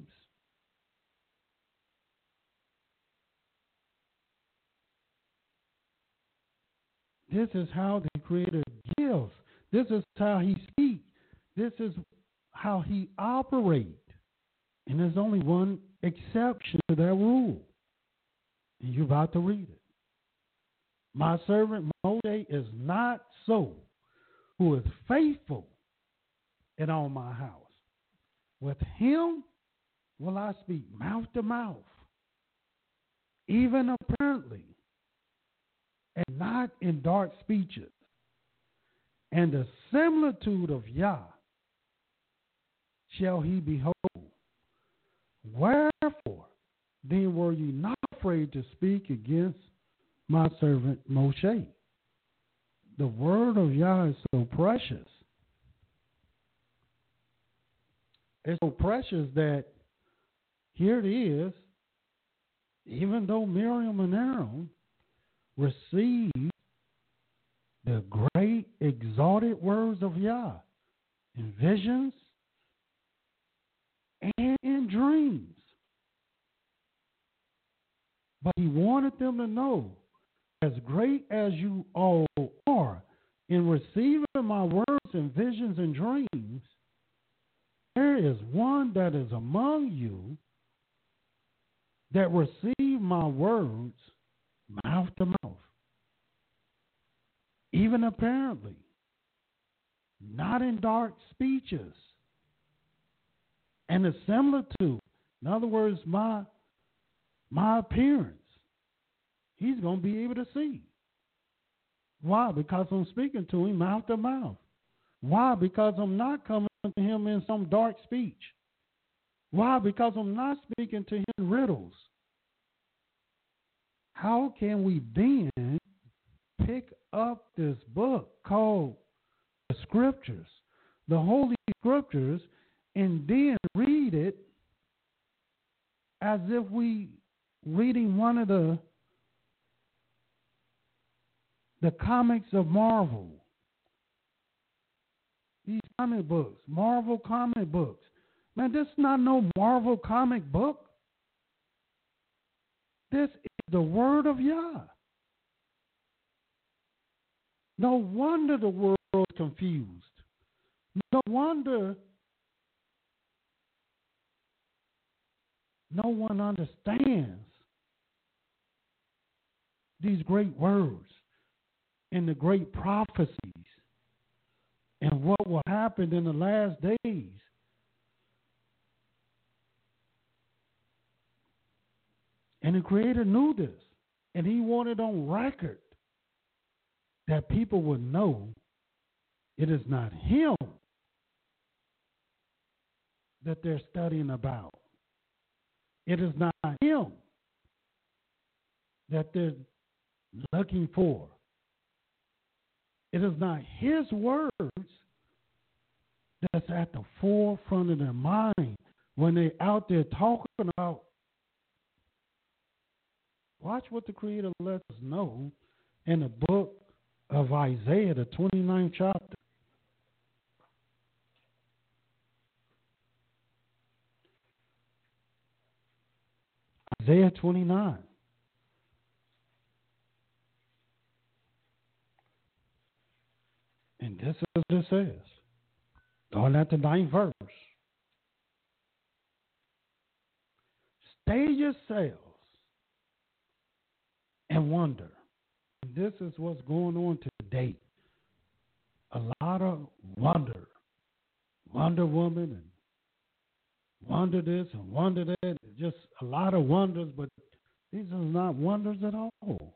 This is how the Creator gives. This is how he speaks. This is how he operates. And there's only one exception to that rule. And you're about to read it. My servant Moshe is not so, who is faithful in all my house. With him will I speak mouth to mouth, even apparently, and not in dark speeches. And the similitude of Yah shall he behold. Wherefore, then were you not afraid to speak against my servant Moshe? The word of Yah is so precious. It's so precious that here it is, even though Miriam and Aaron received the great exalted words of Yah in visions and in dreams. But he wanted them to know, as great as you all are in receiving my words in visions and dreams, there is one that is among you that receive my words mouth to mouth, even apparently, not in dark speeches. And the similitude, in other words, my appearance, he's going to be able to see. Why? Because I'm speaking to him mouth to mouth. Why? Because I'm not coming to him in some dark speech. Why? Because I'm not speaking to him in riddles. How can we then pick up this book called the Scriptures, the Holy Scriptures, and then read it as if we reading one of the comics of Marvel? These comic books, Marvel comic books. Man, this is not no Marvel comic book. This is the word of Yah. No wonder the world is confused. No wonder no one understands these great words and the great prophecies and what will happen in the last days. And the Creator knew this, and he wanted on record that people would know it is not him that they're studying about. It is not him that they're looking for. It is not his words that's at the forefront of their mind when they're out there talking about. Watch what the Creator lets us know in the book of Isaiah, the 29th chapter. Isaiah 29. And this is what it says. Going at the 9th verse. Stay yourselves and wonder. And this is what's going on today. A lot of wonder. Wonder Woman and wonder this and wonder that. Just a lot of wonders, but these are not wonders at all.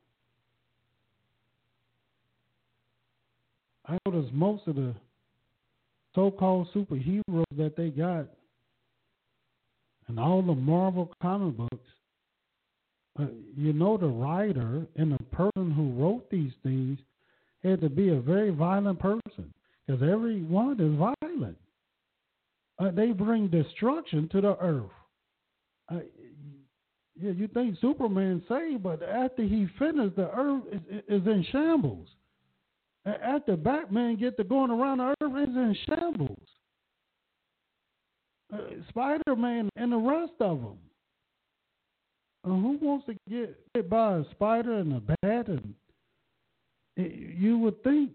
I notice most of the so-called superheroes that they got and all the Marvel comic books, you know, the writer and the person who wrote these things had to be a very violent person, because every one is violent. They bring destruction to the earth. Yeah, you think Superman saved, but after he finished, the earth is in shambles. After Batman get to going around the earth, is in shambles. Spider-Man and the rest of them. Who wants to get hit by a spider and a bat? And you would think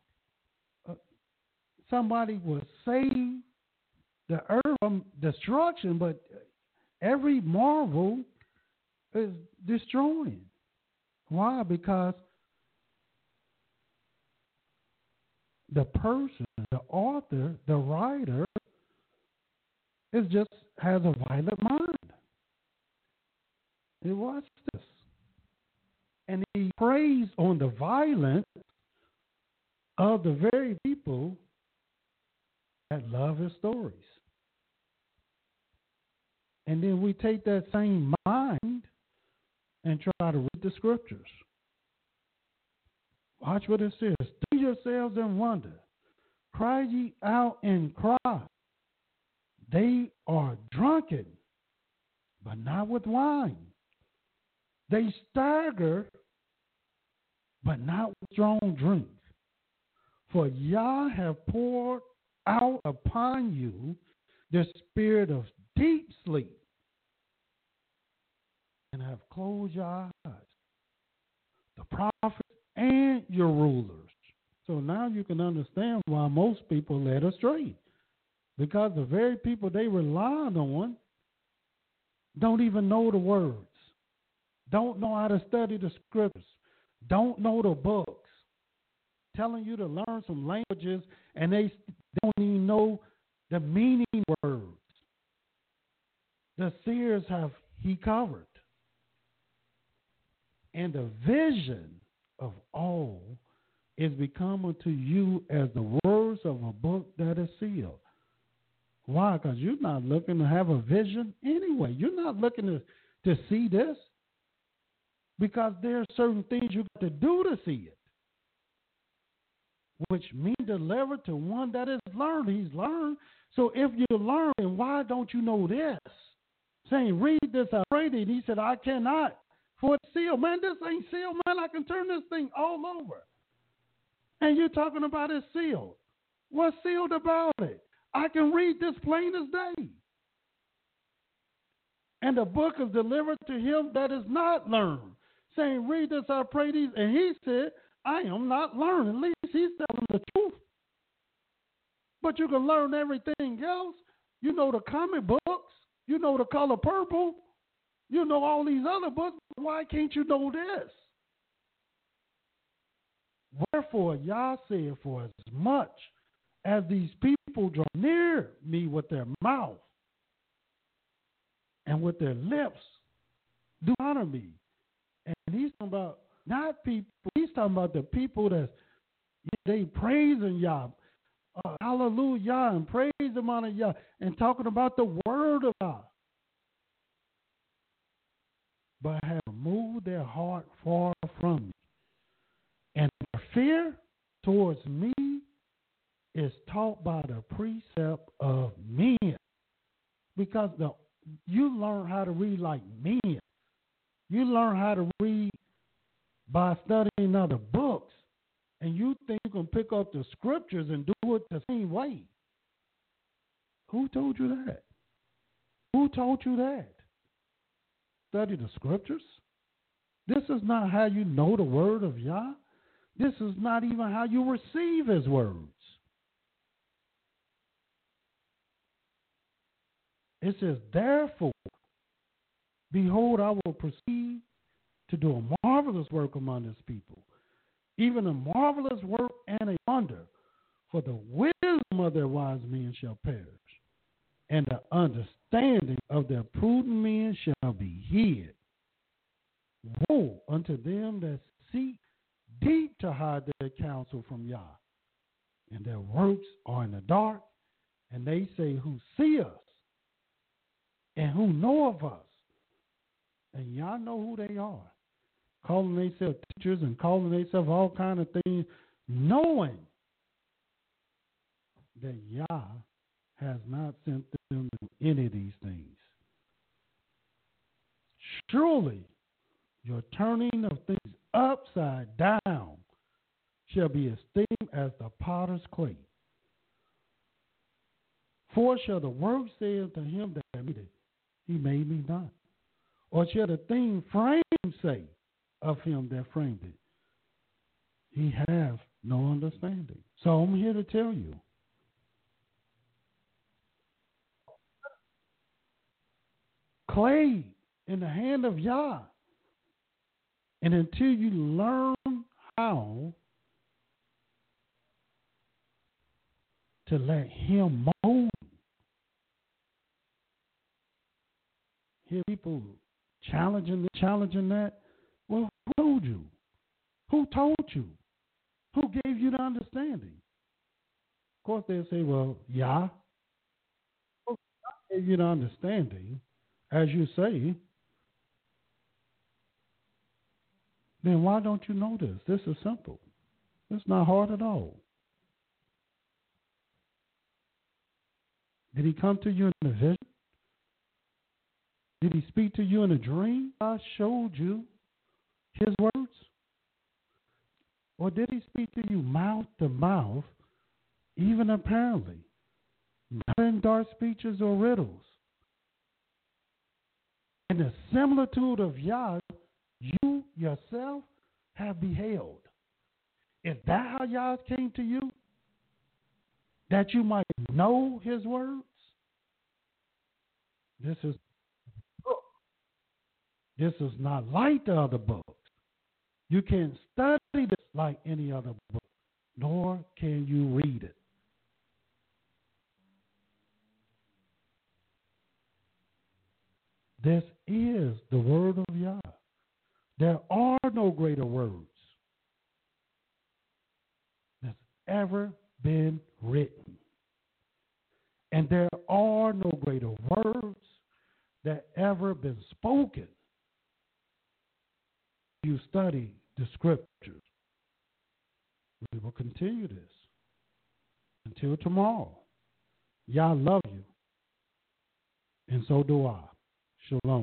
somebody would save the earth from destruction, but every Marvel is destroying. Why? Because the person, the author, the writer, is just has a violent mind. And watch this. And he preys on the violence of the very people that love his stories. And then we take that same mind and try to read the scriptures. Watch what it says. Do yourselves in wonder. Cry ye out and cry. They are drunken, but not with wine. They stagger, but not with strong drink. For Yah have poured out upon you the spirit of deep sleep and have closed your eyes, the prophets and your rulers. So now you can understand why most people led astray. Because the very people they relied on don't even know the words, don't know how to study the scriptures, don't know the books, telling you to learn some languages, and they don't even know the meaning words. The seers have he covered. And the vision of all is become unto you as the words of a book that is sealed. Why? Because you're not looking to have a vision anyway. You're not looking to see this. Because there are certain things you got to do to see it. Which means deliver to one that is learned. He's learned. So if you learn, why don't you know this? Saying, read this, I prayed it. He said, I cannot. For it's sealed. Man, this ain't sealed, man. I can turn this thing all over. And you're talking about it's sealed. What's sealed about it? I can read this plain as day. And the book is delivered to him that is not learned. Saying, read this, I pray these. And he said, I am not learned. At least he's telling the truth. But you can learn everything else. You know the comic books. You know the color purple. You know all these other books. Why can't you know this? Wherefore, Yah said, for as much as these people draw near me with their mouth and with their lips, do honor me. And he's talking about not people, he's talking about the people that they praising Yah, hallelujah, and praise him on Yah, and talking about the word of God. But have moved their heart far from me. And their fear towards me is taught by the precept of men. Because you learn how to read like men. You learn how to read by studying other books. And you think you can pick up the scriptures and do it the same way. Who told you that? Who taught you that? Study the scriptures? This is not how you know the word of Yah. This is not even how you receive his words. It says, therefore, behold, I will proceed to do a marvelous work among his people, even a marvelous work and a wonder, for the wisdom of their wise men shall perish, and the understanding of their prudent men shall be hid. Woe unto them that seek deep to hide their counsel from Yah, and their works are in the dark, and they say, who see us, and who know of us? And Yah know who they are, calling themselves teachers and calling themselves all kind of things, knowing that Yah has not sent them to any of these things. Surely your turning of things upside down shall be esteemed as the potter's clay. For shall the work say unto him that made it, he made me not? Or shall the thing framed say of him that framed it, he have no understanding? So I'm here to tell you, clay in the hand of Yah. And until you learn how to let him mold you. Hear people challenging that. Well, who told you? Who told you? Who gave you the understanding? Of course, they'll say, well, Yah. Who gave you the understanding, as you say, then why don't you know this? This is simple. It's not hard at all. Did he come to you in a vision? Did he speak to you in a dream? God showed you his words? Or did he speak to you mouth to mouth, even apparently, not in dark speeches or riddles? In the similitude of Yah, you yourself have beheld. Is that how Yah came to you? That you might know his words? This is not like the other books. You can't study this like any other book, nor can you read it. This is the word of Yah. There are no greater words that's ever been written. And there are no greater words that ever been spoken. You study the scriptures. We will continue this until tomorrow. Yah love you, and so do I. Shalom.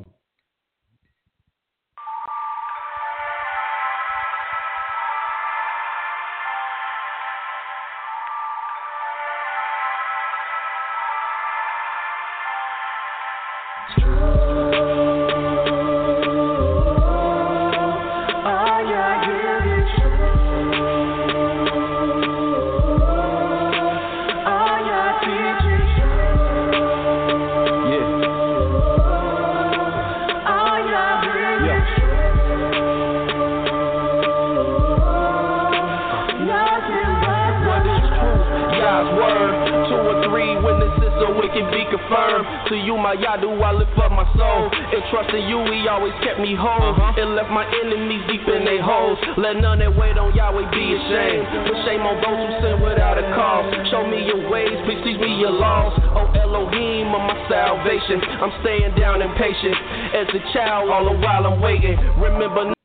To you, my Yadu, I lift up my soul. And trusting you, he always kept me whole. And left my enemies deep in their holes. Let none that wait on Yahweh be ashamed. Put shame on those who sin without a cause. Show me your ways, please teach me your laws. Oh Elohim of my salvation, I'm staying down and patient. As a child, all the while I'm waiting. Remember